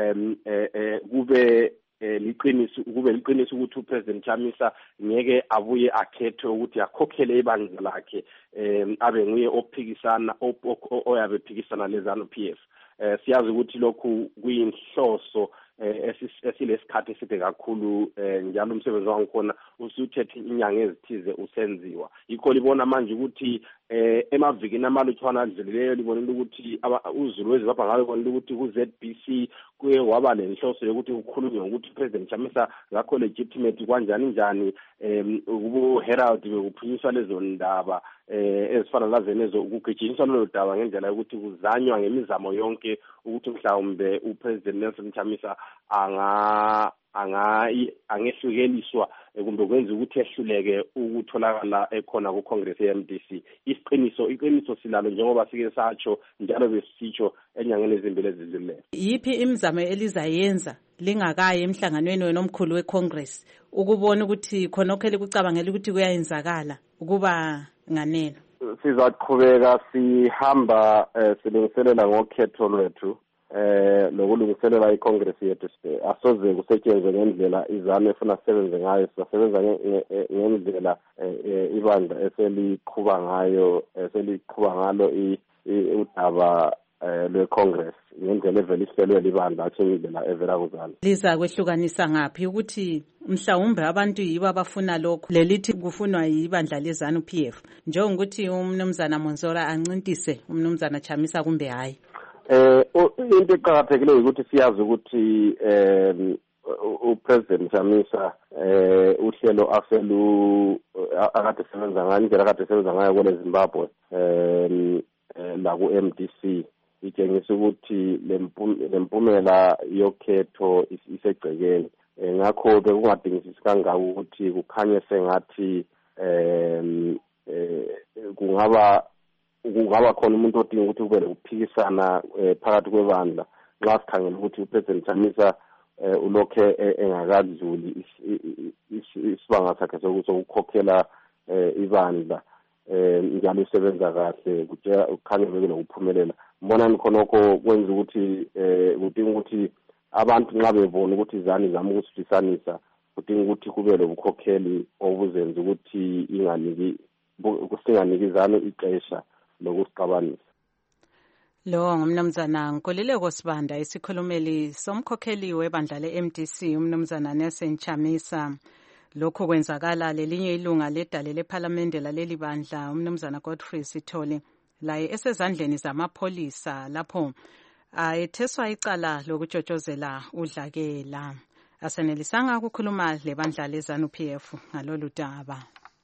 kube liqiniso ukuthi uPresident Chamisa ngeke abuye akhethe ukuthi akhokhele ibandla lakhe abe nguye ophikisana oyabe phikisana leZANU-PF. Siyazi ukuthi lokhu kuyinhloso esilesikhathi eside kakhulu njalo umsebenzi wangikhona usuthethe inyanga ezithize usenziwa yikho libona manje ukuthi emavikini amalutshwana adlulileyo libonile ukuthi uZulu weZimbabwe ngabe libonile ukuthi ku-ZBC kuye waba lenhloso yokuthi kukhulunywe ukuthi uPresident Chamisa ngakho legitimate kanjani njani ubu-Herald bekuphunyiswa lezo ndaba ezifana lazenezo kugijinyiswa lolo daba ngendlela yokuthi kuzanywa ngemizamo yonke ukuthi mhlawumbe uPresident Nelson Chamisa angehlukeliswa kumbe kwenza ukuthi ehluleke ukutholakala ekhona ku-Congress ye-MDC. Iqiniso silalo njengoba sike satsho njalo besitsho enyangeni ezimbili ezidlulileyo. Yiphi imizamo elizayenza lingakayi emhlanganweni wenu omkhulu we-Congress ukubona ukuthi khonokho elikucabangela ukuthi kuyayenzakala ukuba nganeno? Sizaqhubeka sihamba silungiselela ngokhetho lwethu lokulungiselela iCongress yethu asoze kusetshenzwe ngendlela iZANU efuna sisebenze ngayo. Sisebenza ngendlela ibandla eseliqhuba ngalo udaba lweCongress ngendlela evela ihlelwe libandla athi indlela evela kuZANU. Liza kwehlukanisa ngaphi ukuthi mhlawumbe abantu yibo abafuna lokho lelithi kufunwa yibandla leZANU-PF njengokuthi umnumzana Monzora ancintise umnumzana Chamisa kumbe hayi? Into eqakathekileyo ukuthi siyazi ukuthi uPresident Chamisa uhlelo akade sebenza ngayo indlela akade sebenza ngayo kule Zimbabwe la ku-MDC itshengisa ukuthi lempumela yokhetho isegcekeni ngakho bekungadingisisi kangaka ukuthi kukhanye sengathi kungaba khona umuntu odinga ukuthi kube ukuphikisana phakathi kwebandla nxa sikhangela ukuthi uPresident Chamisa ulokhe engakadluli isibanga sakhe sokukhokhela ibandla njalo usebenza kahle kukhanya beke lokuphumelela. Mbonani khonokho kwenza ukuthi kudinga ukuthi abantu nxa bebona ukuthi iZANU izama ukusihlisanisa kudinga ukuthi kube lobukhokheli obuzenza ukuthi singaniki iZANU ixesha lokusiqabanisa. Lo ngumnumzana Nkululeko Sibanda isikhulumeli somkhokheli webandla le-MDC umnumzana Nelson Chamisa. Lokhu kwenzakala lelinye ilunga ledale lephalamende laleli bandla umnumzana Godfrey Sithole laye esezandleni zamapholisa lapho etheswa icala lokutshotshozela udlakela. Asenelisanga ukukhuluma lebandla leZANU-PF ngalolu daba.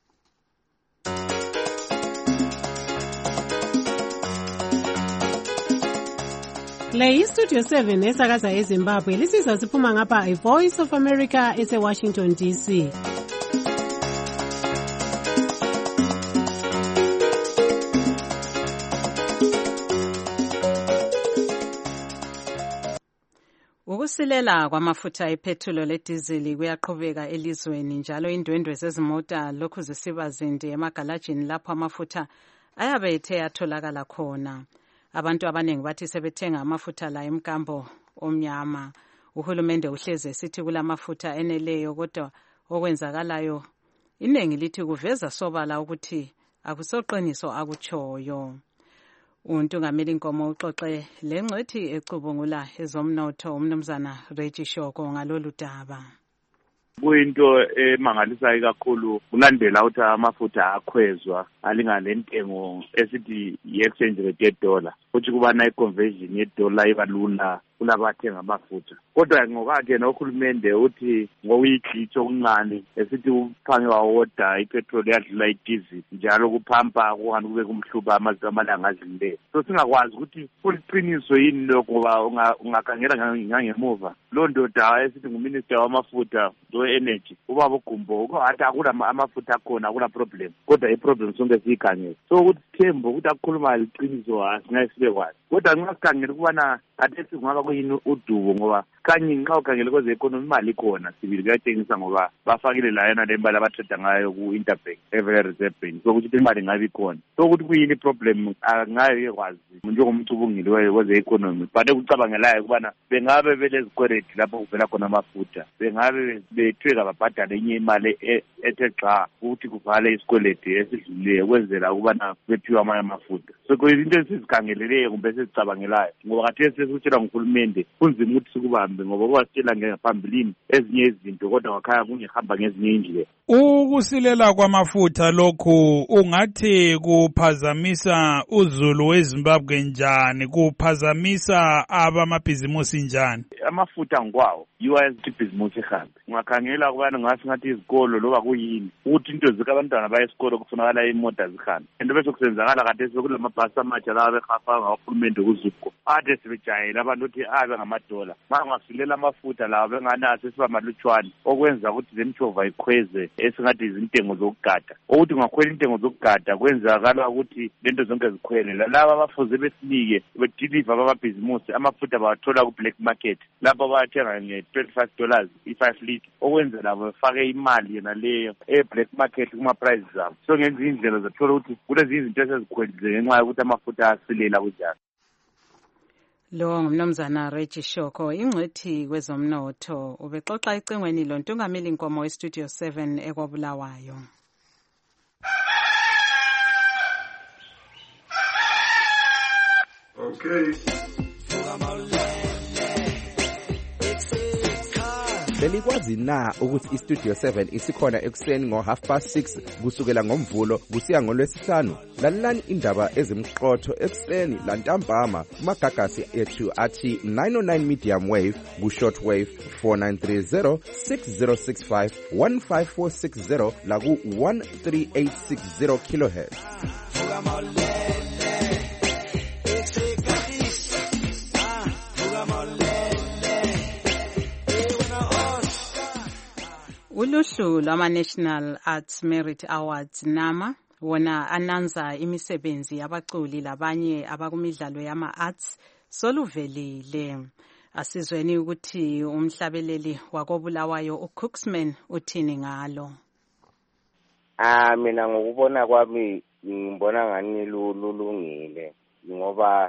Le iStudio 7 esakaza eZimbabwe lisizwa siphuma ngapha iVoice of America eseWashington DC. Ukusilela kwamafutha epetrol ledizili kuyaqhubeka elizweni njalo indwendwe zezimota lokhu zisiba zinde emagalajini lapho amafutha ayabe ethe atholakala khona. Abantu abanengi bathi sebethenga amafutha la emkambo omnyama. Uhulumende uhleze esithi kulamafutha eneleyo kodwa okwenzakalayo inengi lithi kuveza sobala ukuthi akusoqiniso akutshoyo. Untungameli Nkomo uxoxe lengcwethi ecubungula ezomnotho umnumzana Reggie Shoko ngalolu daba. Kuyinto emangalisayo kakhulu kulandela ukuthi amafutha akhwezwa alingana lentengo esithi i-exchange rate ye-dollar futhi kubana i-conversion ye-dollar iba lula kulabathenga amafutha. Kodwa ngokakhe nohulumende uthi ngokuyigcitha okuncane esithi uphange wawoda ipetrol yadlula idizili njalo kuphampa kuhani kube kumhluba amalanga adlulileyo. So singakwazi ukuthi kuliqiniso yini lokho ngoba ungakhangela ngangemuva lo ndoda esithi nguminister wamafutha we-energy ubaba uGumbo ukathi akula amafutha akhona akula problem kodwa i-problem sonke siyikhangela. So ukuthi Thembo ukuthi akukhuluma liqiniso asingeke sibe kwazi kodwa nxa sikhangela ukubana kade kungaba kuyini udubo ngoba kanye nxa ukhangele kweze-economy imali ikhona sibili kuyatshengisa ngoba bafakile layona le mbali abatreda ngayo ku-Interbank Federal Reserve Bank so ukuthi imali ingabe ikhona so ukuthi kuyini problem angaye kwazi njengomcubunguli kweze-economy but ekucabangelayo ukubana bengabe belezikweleti lapho kuvela khona amafutha bengabe bethweka babhadale enye imali ethe xa ukuthi kuvale isikweleti esidlulileyo ukwenzela ukubana bephiwe amanye amafutha so into esizikhangeleleyo kumbe esizicabangelayo ngoba khathesi sesikutshelwa nguhulumende kunzima ukuthi sikubambe ngoba kwasitshela ngaphambilini ezinye izinto kodwa ngakhaya kungehamba ngezinye indlela. Ukusilela kwamafutha lokhu ungathi kuphazamisa uzulu weZimbabwe njani, kuphazamisa abamabhizimusi njani? Amafutha ngwawo yiwo ayenza ibhizimusi ihambe. Ungakhangela ukubana ngathi izikolo loba kuyini ukuthi into zika abantwana baye esikolo kufunakala imota zihambe into bese kusenzakala khathesi kulamabhasi amatsha lawa behafa ngahulumende kuzukho ade sebejayela abantu ukuthi abe ngamadola mangasilela amafutha lawa benganaso siba malutshwane okwenza ukuthi lemtshova ikhweze esingathi izintengo zokugada ukuthi ungakhwela intengo zokugada kwenzakala ukuthi lento zonke zikhwele laba abafuze besinike bedeliver bababhizimusi amafutha bawathola ku black market lapho bayathenga nge$25 i5 liter okwenza labo befake imali yena leyo black market kuma prices zabo so ngenza indlela zathola ukuthi kulezi izinto esezikhwelile ngenxa yokuthi amafutha asilela kunjalo. Lo ngumnumzana Reggie Shoko ingcwethi kwezomnotho ubexoxa icengweni lontungameli inkomo weStudio 7 ekwabulawayo. Okay. Belikwazi na ukuthi iStudio 7 isikhona ekuseni ngo6:30 kusukela ngomvulo kusiya ngolwesihlanu? Lalelani indaba ezimqotho ekuseni lantambama kumagagasi ethu athi 909 medium wave ku-short wave 4930 6065 15460 la ku-13860 kilohertz. Uluhlu lwama-National Arts Merit Awards NAMA wona ananza imisebenzi yabaculi labanye abakumidlalo yama-arts soluvelile. Asizweni ukuthi umhlabeleli wakobulawayo uCooksman uthini ngalo. Mina ngokubona kwami ngibona ngani lulungile ngoba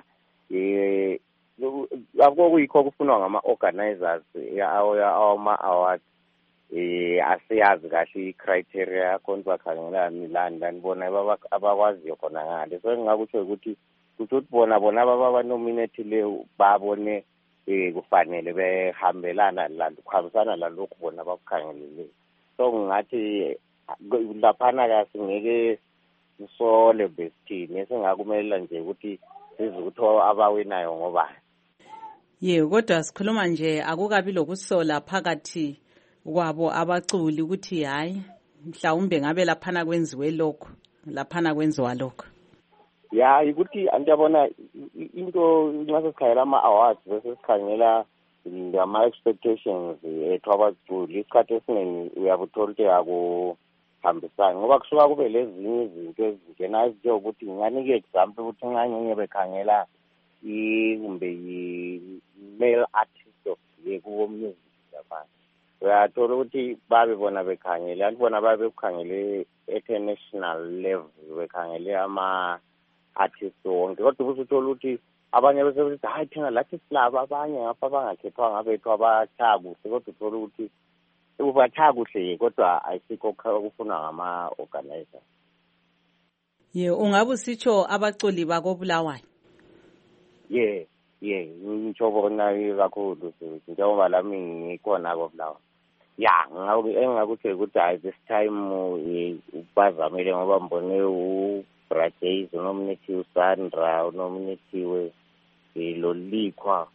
lapho kuyikho kufunwa ngama-organizers ama-awards asiyazi kahle i-criteria yakhona bakhangela milani ngibona abakwaziyo khona ngale so ngingakutsho ukuthi bona ababanominatile babone kufanele behambelana kuhambisana lalokhu bona bakukhangelele so ngingathi laphana kasingeke sisole besithini esingakumelela nje ukuthi sizukutho abawinayo ngobani. Kodwa sikhuluma nje akukabi lokusola phakathi kwabo abaculi ukuthi hayi mhlawumbe ngabe laphana kwenziwe lokho laphana kwenziwa lokho. Ukuthi antiyabona into nxa sikhangela ama-awards bese sikhangela ngama-expectations ethu abaculi isikhathi esiningi uyabuthola ukuthi akuhambisani ngoba kusuka kube lezinye izinto ezingena ezinjengokuthi nginganike example ukuthi nxanyenye bekhangela kumbe yi-male artist of the kuwo music yabantu uyathola ukuthi babe bona bekhangele bona babe bekhangele international level bekhangele ama-artist wonke kodwa usuthola ukuthi abanye bese bethi hayi thina lathi silaba abanye ngapha abangakhethwanga abethu abatshaya kuhle kodwa uthola ukuthi ubatshaya kuhle kodwa ayisikho kufuna ngama-organizer. Ungabe usitsho abaculi bakobulawayo? Ngitsho bona kakhulu njengoba lami ngikhona kobulawayo. Engakuthi ukuthi hayi this time bazamile ngoba mbone uBrajays unominathiwe uSandra unominathiwe loLikhwa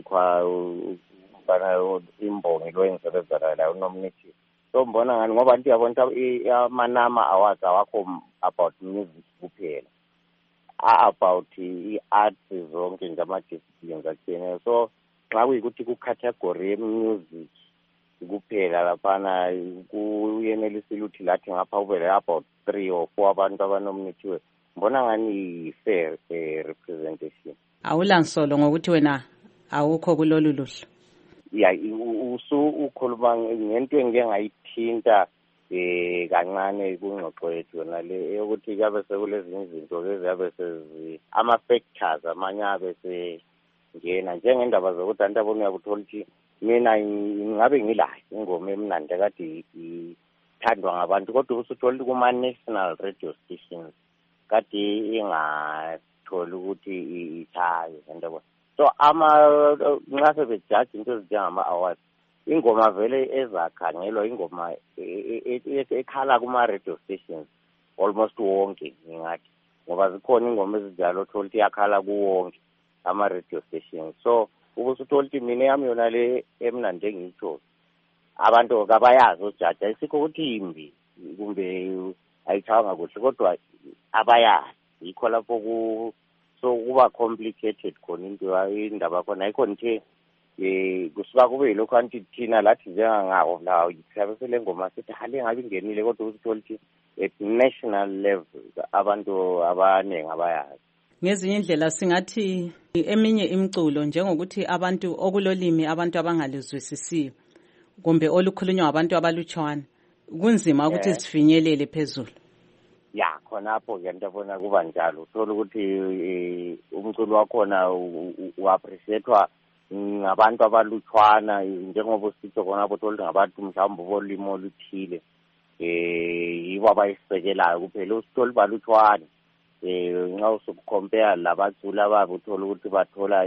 ubana imbongi loyenzelezana la unominathiwe so mbona ngani ngoba nti yabona amanama awards awakho about music kuphela about i-arts zonke nje ama-disciplines atshiyeneyo so xa kuyikuthi ku-category ye-music kuphela laphana kuyenelisile ukuthi lathi ngapha kube about 3 or 4 abantu abanominathiwe mbona ngani yi-fair representation. Awulansolo ngokuthi wena awukho kulolu luhlu? ya ukhuluma ngento engike ngayithinta kancane kungxoxo yethu yona le yokuthi kabe sekulezinye izinto eziyabe ama-factors amanye abe sengena njengendaba zokuthi antabona uyakuthola ukuthi mina ngabe ngilayo ingoma emnandi kade ithandwa ngabantu kodwa usuthola kuma-national radio stations kade ingatholi ukuthi ithayo yandabona. So nxa sebejaji into ezinjengama-awards ingoma vele ezakhangelwa ingoma ekhala kuma-radio stations almost wonke ngingathi ngoba zikhona ingoma ezinjalo othola ukuthi iyakhala kuwonke ama-radio stations. So ubusuthola ukuthi mina yami yona le emnandi engiyitsho abantu kabayazi ojaji ayisikho ukuthi imbi kumbe ayithawanga kuhle kodwa abayazi yikho lapho so kuba complicated khona indaba khona ayikho nje kusuka kube yilokhu anti thina lathi njengangawo la siyabe sele ngoma sithi hale ngabe ingenile kodwa usithola ukuthi at national level abantu abaningi abayazi. Ngezinye indlela singathi eminye imculo njengokuthi abantu okulolimi abantu abangalizwisisiyo kumbe olukhulunywa abantu abalutshwana kunzima ukuthi sifinyelele phezulu. Ya khonapho ke ntabona kuba njalo uthola ukuthi umculo wakhona uappreciatewa ngabantu abalutshwana njengoba sitho khonapho uthola ngabantu mhlawumbe bolimo oluthile yibo abayisekelayo kuphela usithola balutshwana nxa usukucompare labaculi ababo uthola ukuthi bathola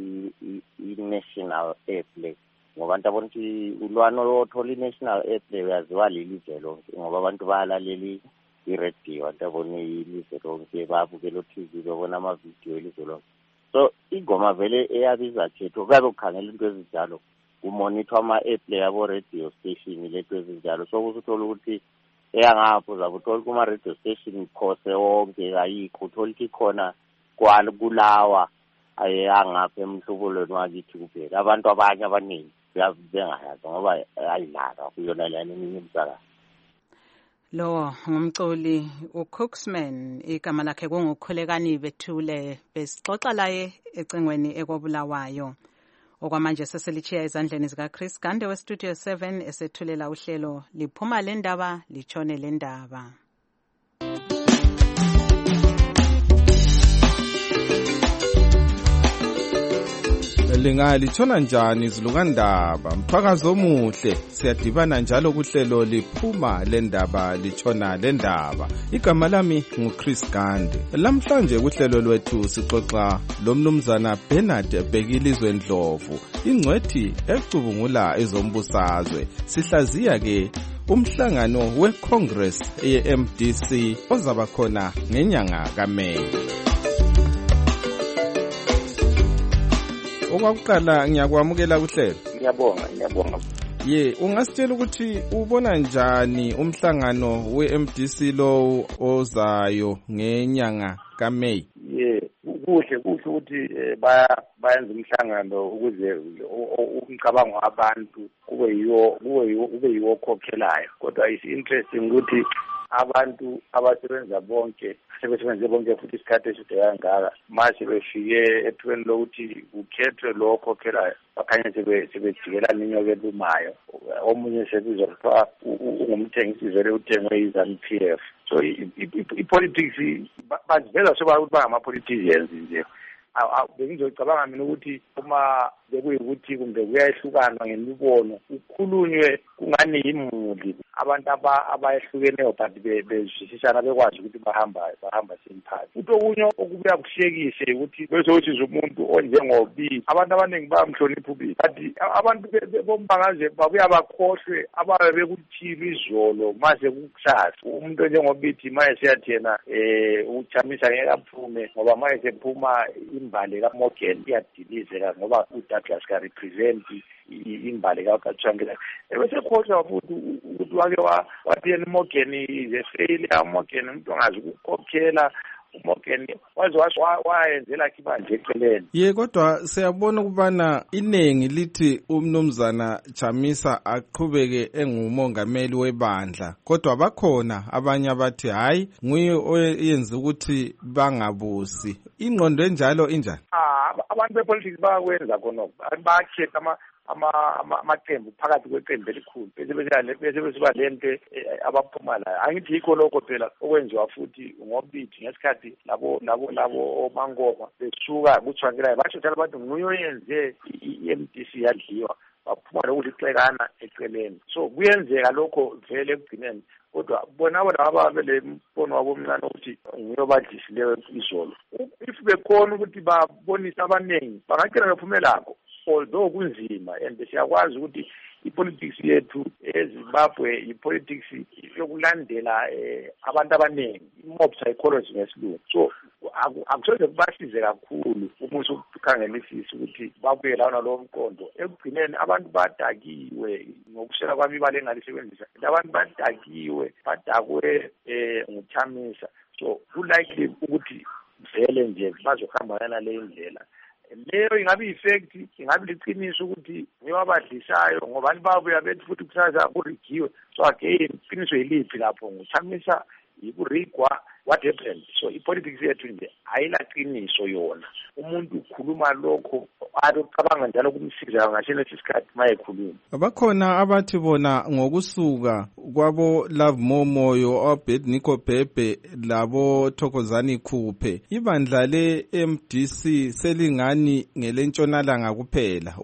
i-national airplay ngoba ntabona ukuthi ulwana othola i-national airplay uyaziwa lilizwe lonke ngoba abantu bayalaleli i-radio ntabona ilizwe lonke babukela o-TV babona amavidiyo ilizwe lonke. So ingoma vele eyabiza khetho kuyabe kukhangela into ezinjalo kumonithwa ama-airplay abo-radio station leto ezinjalo so usuthola ukuthi eyangapho uzabe uthola kuma-radio station khose wonke ayikho uthola ukuthi khona kulawa angapha emhlubulweni wakithi kuphela abantu abanye abaningi bengayazi ngoba ayidlala kuyona lana eminye imsakazi. Lo ngumculi uCooksman igama lakhe kunguKhulekani Bethule besixoxa laye ecingweni ekobulawayo. Okwamanje seselichiya ezandleni zikaChris Gande weStudio 7 esethulela uhlelo liphuma le ndaba litshone le ndaba. Lingalitshona njani izilukandaba mphakazi omuhle siyadibana njalo kuhlelo liphuma le ndaba litshona le ndaba. Igama lami nguChris Gande. Lamhlanje kuhlelo lwethu sixoxa lomnumzana Bernard Bhekilizwe Ndlovu ingcwethi ecubungula ezombusazwe. Sihlaziya ke umhlangano weCongress ye-MDC ozaba khona ngenyanga kaMeyi. Okwakuqala ngiyakwamukela kuhlelo. Ngiyabonga. Ungasitshela ukuthi ubona njani umhlangano we-MDC lo ozayo ngenyanga kaMeyi? Kuhle ukuthi bayenza umhlangano ukuze umcabango wabantu kube yiwo okhokhelayo. Kodwa is interesting ukuthi abantu abasebenza bonke sebesebenze bonke futhi isikhathi eside kangaka manje befike ethweni lokuthi kukhethwe lo okhokhelayo bakhanye sebejikela ninyoka elumayo omunye sebizwa kuthiwa ungumthengisi vele uthengwe i-ZANU-PF. So i-politics baziveza soba ukuthi bangama-politicians nje. Bengizocabanga mina ukuthi uma bekuyikuthi kumbe kuyahlukanwa ngemibono kukhulunywe kungani yimuli abantu abayehlukeneyo but bezwisisana bekwazi ukuthi bahamba simphakathi. Futhi okunye okubuya kuhlekise ukuthi besokuthi umuntu onjengoBiti abantu abaningi bayamhlonipha uBiti kanti abantu bombangaze babuya bakhohlwe ababe bekuthile izolo mase kukusasa umuntu onjengoBiti maye siyathena uchamisa ngeke aphume ngoba maye sephuma imbali kaMorgan iyadilizeka ngoba uDouglas ka represent imbali kaChangela bese khohlwa futhi ukuthi wake wathi yena Morgan is a failure Morgan umuntu ongazi ukukhokhela Morgan wayenzela kibanje eceleni. Kodwa siyabona ukubana inengi lithi umnumzana Chamisa aqhubeke engumongameli webandla kodwa bakhona abanye abathi hayi nguye oyenza ukuthi bangabusi. Ingqondo enjalo injani? Abantu bepolitics bayakwenza khonokho bayakhetha amaqembu phakathi kweqembu elikhulu bese besiba lento abaphuma la. Angithi yikho lokho phela okwenziwa futhi ngobithi ngesikhathi labo omangoma besuka kuthwangelayo basho njalo abantu nguye oyenze i-MDC yadliwa baphuma lokulixekana eceleni. So kuyenzeka lokho vele ekugcineni, kodwa bona laba bele mbono wabo omncane ukuthi ngiyobadlisileyo izolo. If bekhona ukuthi babonise abaningi bangacela bephumelako, although kunzima, and siyakwazi ukuthi ipolitics yethu eZimbabwe ipolitics yokulandela abantu abaningi, mob psychology ngesilungu. So akusoze kubasize kakhulu uma usukhangelisisa ukuthi babuye lawo nalowo mqondo. Ekugcineni abantu badakiwe ngokushela kwami ibale engalisebenzisa, abantu badakiwe badakwe nguthamisa. So kulikely ukuthi vele nje bazohamba nale ndlela leyo. Ingabe effect ingabe liqiniso ukuthi ngiyabadlisayo ngoba alibabuya bethi futhi kusasa kurigiwe. So again iqiniso yiliphi lapho? Nguthamisa ikurigwa, what happened? So ipolitics yethu nje ayilaqiniso yona. Umuntu ukhuluma lokho acabanga njalo kumsiza ngashena isikhathi mayekhuluma. Bakhona abathi bona ngokusuka kwabo Love Momoyo, Abednego Bhebhe labo Thokozani Khuphe, ibandla le MDC selingani ngelentshonalanga kuphela.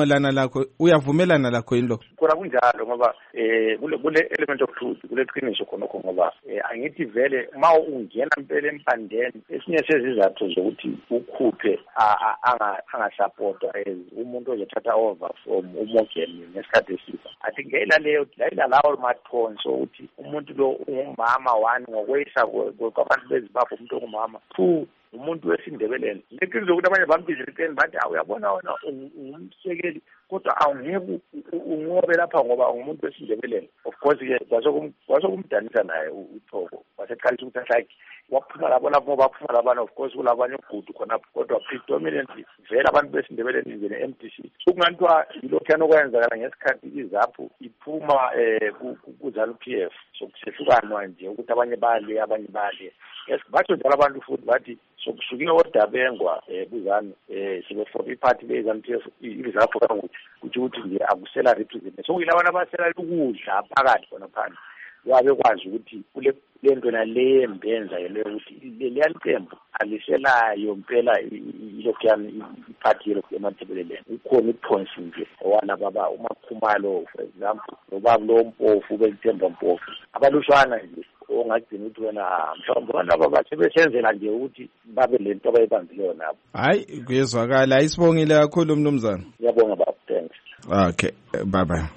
Uyavumelana lakho yini lokho? Khona kunjalo ngoba kule element of truth, kule qiniso khonokho ngoba angithi vele ma ungena impela empandeni esinye sezizathu zokuthi ukhuphe angasupportwa as umuntu ozothatha over from uMorgan ngesikhathi esipha. I think ngeyila lawo mathonso ukuthi umuntu lo ungumama wani ngokweyisa kwabantu beZimbabwe, umuntu ongumama. 2 umuntu wesindebeleni. Leqiniso ukuthi abanye bambizela bathi uyabona wena ungumsekeli kodwa awungeke unqobe lapha ngoba umuntu wesindebeleni. Of course ke kwasokumdanisa naye uThoko waseqalisa ukuthi like waphuma labona ngoba baphuma labana, of course kulabanye ugudu khonapho, kodwa predominantly vele abantu besindebeleni nje ne-MDC. Sokungantiwa yilokhu yanokwenzakala ngesikhathi izaphu iphuma ku-ZANU-PF. So kusehlukanwa nje ukuthi abanye bale abanye bale. Yes, batsho njalo abantu futhi bathi sokusukile oDabengwa kuZANU sibeform iphathi le-ZANU-PF izaphu ukuthi nje akusela represent. So kuyilabana abasela ukudla phakathi khona phansi wabe kwazi ukuthi kule lento nale embenza yeleyo ukuthi leliya liqembu aliselayo impela ilokhuyani iphathi yelokhu emathebeleleni. Ukhona iphonsi nje walababa uMakhumalo for example, nobaba lo Mpofu belithemba Mpofu, abalushwana nje ongagcina ukuthi wena mhlawumbe laba basebenzela nje ukuthi babe lento abayibambileyo nabo. Hayi kuyezwakala. Isibongile kakhulu mnumzana. Ngiyabonga baba, thanks. Okay, bye bye.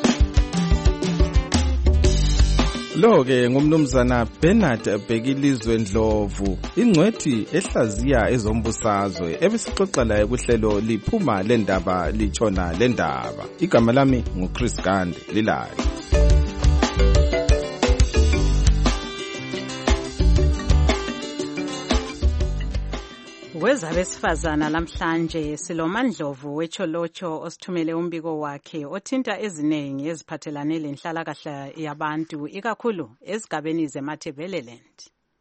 Lo-ke ngumnumzana Bernard Bhekilizwe Ndlovu, ingcwethi ehlaziya ezombusazwe, ebesixoxa laye kuhlelo liphuma lendaba litshona lendaba. Igama lami nguChris Gandhi, lilayo. Kwezabesifazana lamhlanje siloMandlovu weCholocho osithumele umbiko wakhe othinta eziningi eziphathelane lenhlalakahle yabantu ikakhulu ezigabeni zeMatabeleland.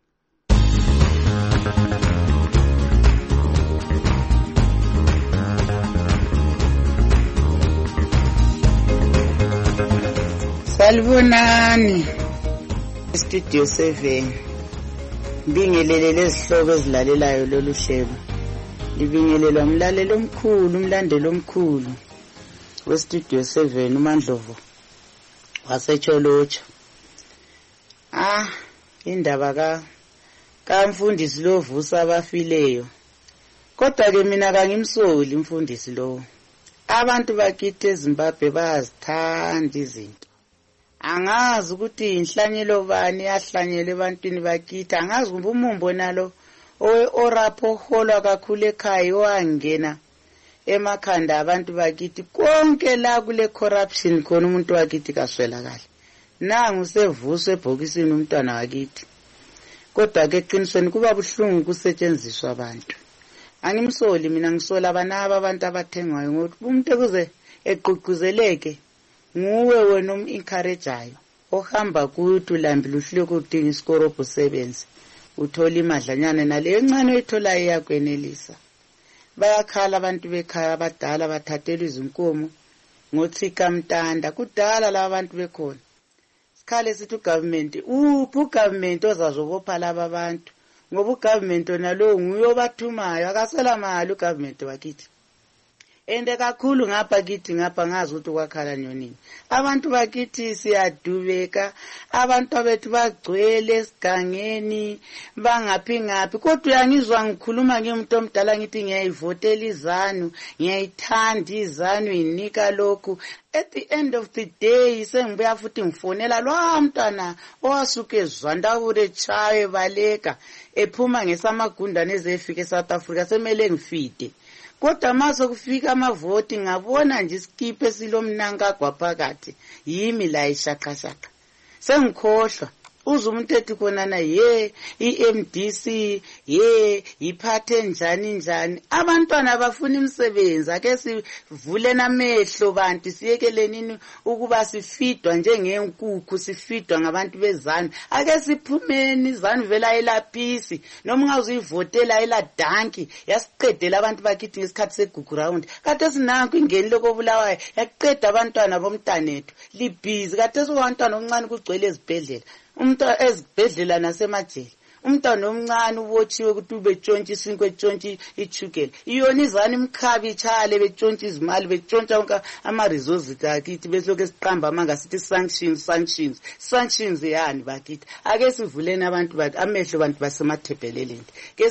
Salibonani Studio 7. Ngibingelele lezihlobo ezilalelayo lolu hlelo. Libingelelwa umlalelo omkhulu, umlandeli omkhulu weStudio 7 uMandlovu waseCholocho. Indaba kamfundisi lo vusa abafileyo. Kodwa ke mina kangimsoli umfundisi lo. Abantu bakithi eZimbabwe bayazithanda izinto. Angazi ukuthi inhlanyelo bani yahlanyela ebantwini bakithi. Angazi kumbe umumbo nalo orapho holwa kakhulu ekhaya wangena emakhanda abantu bakithi. Konke la kule corruption khona umuntu wakithi kaswelakala. Nangu sevuswe ebhokisini umntwana wakithi. Kodwa ke eqinisweni kuba buhlungu kusetshenziswa abantu. Angimsoli mina, ngisola abantu abathengwayo ngokuthi umuntu kuze eqhuquzeleke nguwe wena encourageayo ohamba kuthi ulambile uhloko udinga isikorobo usebenze uthola imadlanyana nale encane oyitholayo yakwenelisa. Bayakhala abantu bekhaya abadala bathathelwa izinkomo ngothika mtanda kudala laba bantu bekhona sikhale sithi ugovernment uphi ugovernment ozazobopha laba bantu ngoba ugovernment nalo nguye obathumayo akasela mali ugovernment wakithi ende kakhulu ngapha kithi ngapha ngazi ukuthi kwakhala nyonini abantu bakithi siyadubeka abantu abethu bagcwele esigangeni bangaphi ngaphi kodwa uyangizwa ngikhuluma ngemuntu omdala ngithi ngiyayivotela izanu ngiyayithanda izanu inika lokhu at the end of the day sengibuya futhi ngifonela lo mntwana owasuka eZwandawule echaye baleka ephuma ngesamagundane ezefika eSouth Africa semele ngifide kodwa mase kufika amavoti ngabona nje iskipe silomnankagwa phakathi yimi la ishaqashaka sengikhohlwa uze umuntu ethi khonana iMDC iphathe njani abantwana abafuna imisebenzi ake sivule namehlo bantu siyekelenini ukuba sifidwa njengenkukhu sifidwa ngabantu bezanu ake siphumeni izanu vela elaphisi noma ungazuyivotela eladanki yasiqedela abantu bakithi ngesikhathi segugu round kade sinanku ingeni lokobulawayo yaqeda abantwana bomntanethu libhizi kade sobantwana oncane kugcwele ezibhedlela umuntu ezibhedlela nasemajele umntwana omncane ubotshiwe ukuthi ubetshontsha isinkwe etshontsha ichukela iyona izana imkhabi ichale betshontsha izimali betshontsha onke ama resources akithi besoke siqamba manga sithi sanctions yani bakithi ake sivuleni abantu bathi amehlo abantu basemathebheleleni ke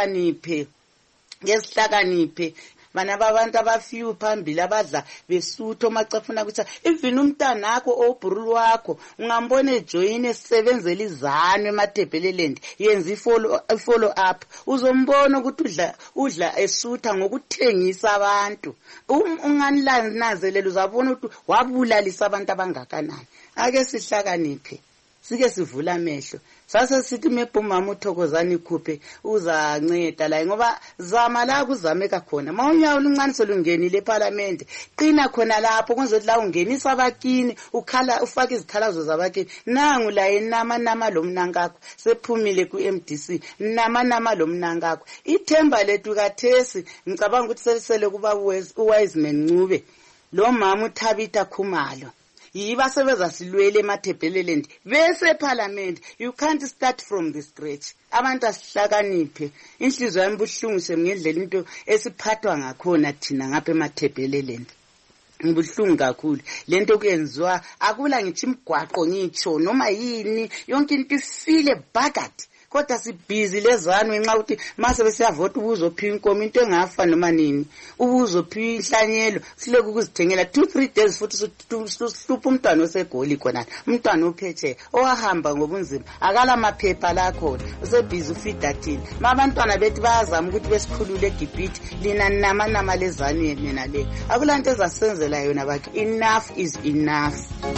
sihlakaniphe bana babantu abafiwe phambili abadla besutho omacafuna ukuthi even umntana wakho obhurulu wakho ungambona ejoin esebenzela izano emathebheleleni yenza follow up uzombona ukuthi udla esutha ngokuthengisa abantu unganilanzelela uzabona ukuthi wabulalisa abantu abangakanani ake sihlakaniphe sike sivula amehlo sase sithi mebhumama uThokozani ikhuphe uzanceda la ngoba zama la kuzameka khona mawunyawo lincane selungenile eParliament qina khona lapho kwenza la ungenisa abakini ukhala ufaka izikhalazo zabakini nangu la enama lomnankakho sephumile kuMDC nama lomnankakho ithemba lethu kathesi ngicabanga ukuthi selisele kuba uWiseman Ncube lo mama uThabitha Khumalo yiba sebeza silwele emathebheleleni bese eParliament you can't start from the scratch abantu asihlakaniphe inhliziyo yami buhlungu semngedlela into esiphathwa ngakhona thina ngapha emathebheleleni ngibuhlungu kakhulu lento kuyenziwa akula ngithi imgwaqo ngitsho noma yini yonke into ifile bucket kodwa sibhizi lezano ngenxa ukuthi mase besiyavota ubuzophiwa inkomo into engafa noma nini ubuzophiwa inhlanyelo siloku ukuzithengela 2-3 days futhi sihlupha umntwana osegoli khona umntwana ophethe owahamba ngobunzima akala maphepha la khona usebhizi ufida thina abantwana bethu bayazama ukuthi besikhulule eGibhithe lina nama lezano yena le akulanto ezasenzela yona bathi enough is enough.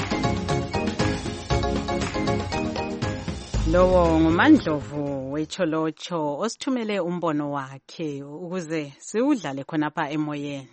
Lowo nguMandlovu wecholocho osithumele umbono wakhe ukuze siudlale khonapha emoyeni.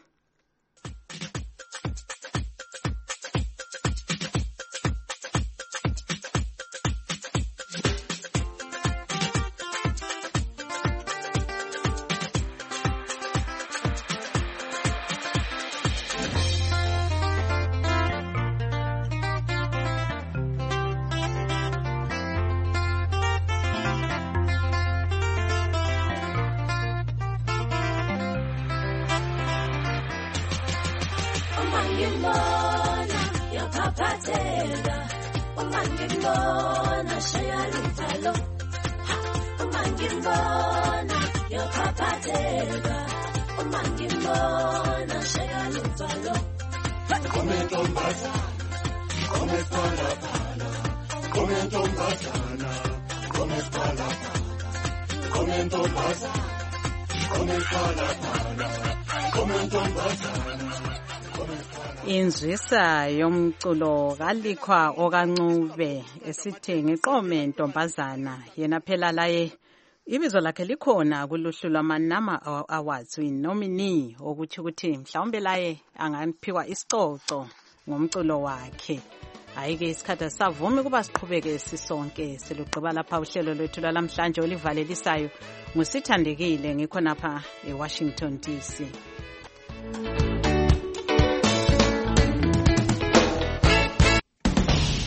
Inzwisa yomculo kaLikhwa okaNcube esithi ngiqome ntombazana yena phela laye ibizo lakhe likhona kuluhlu lwamanama awards nominee ukuthi mhlawumbe laye angaphiwa isicoco ngomculo wakhe. Ayike isikhathi asavumi kuba siqhubeke sisonke selugqiba lapha uhlelo lwethu lwalamhlanje olivalelisayo ngusithandekile ngikhona lapha eWashington DC.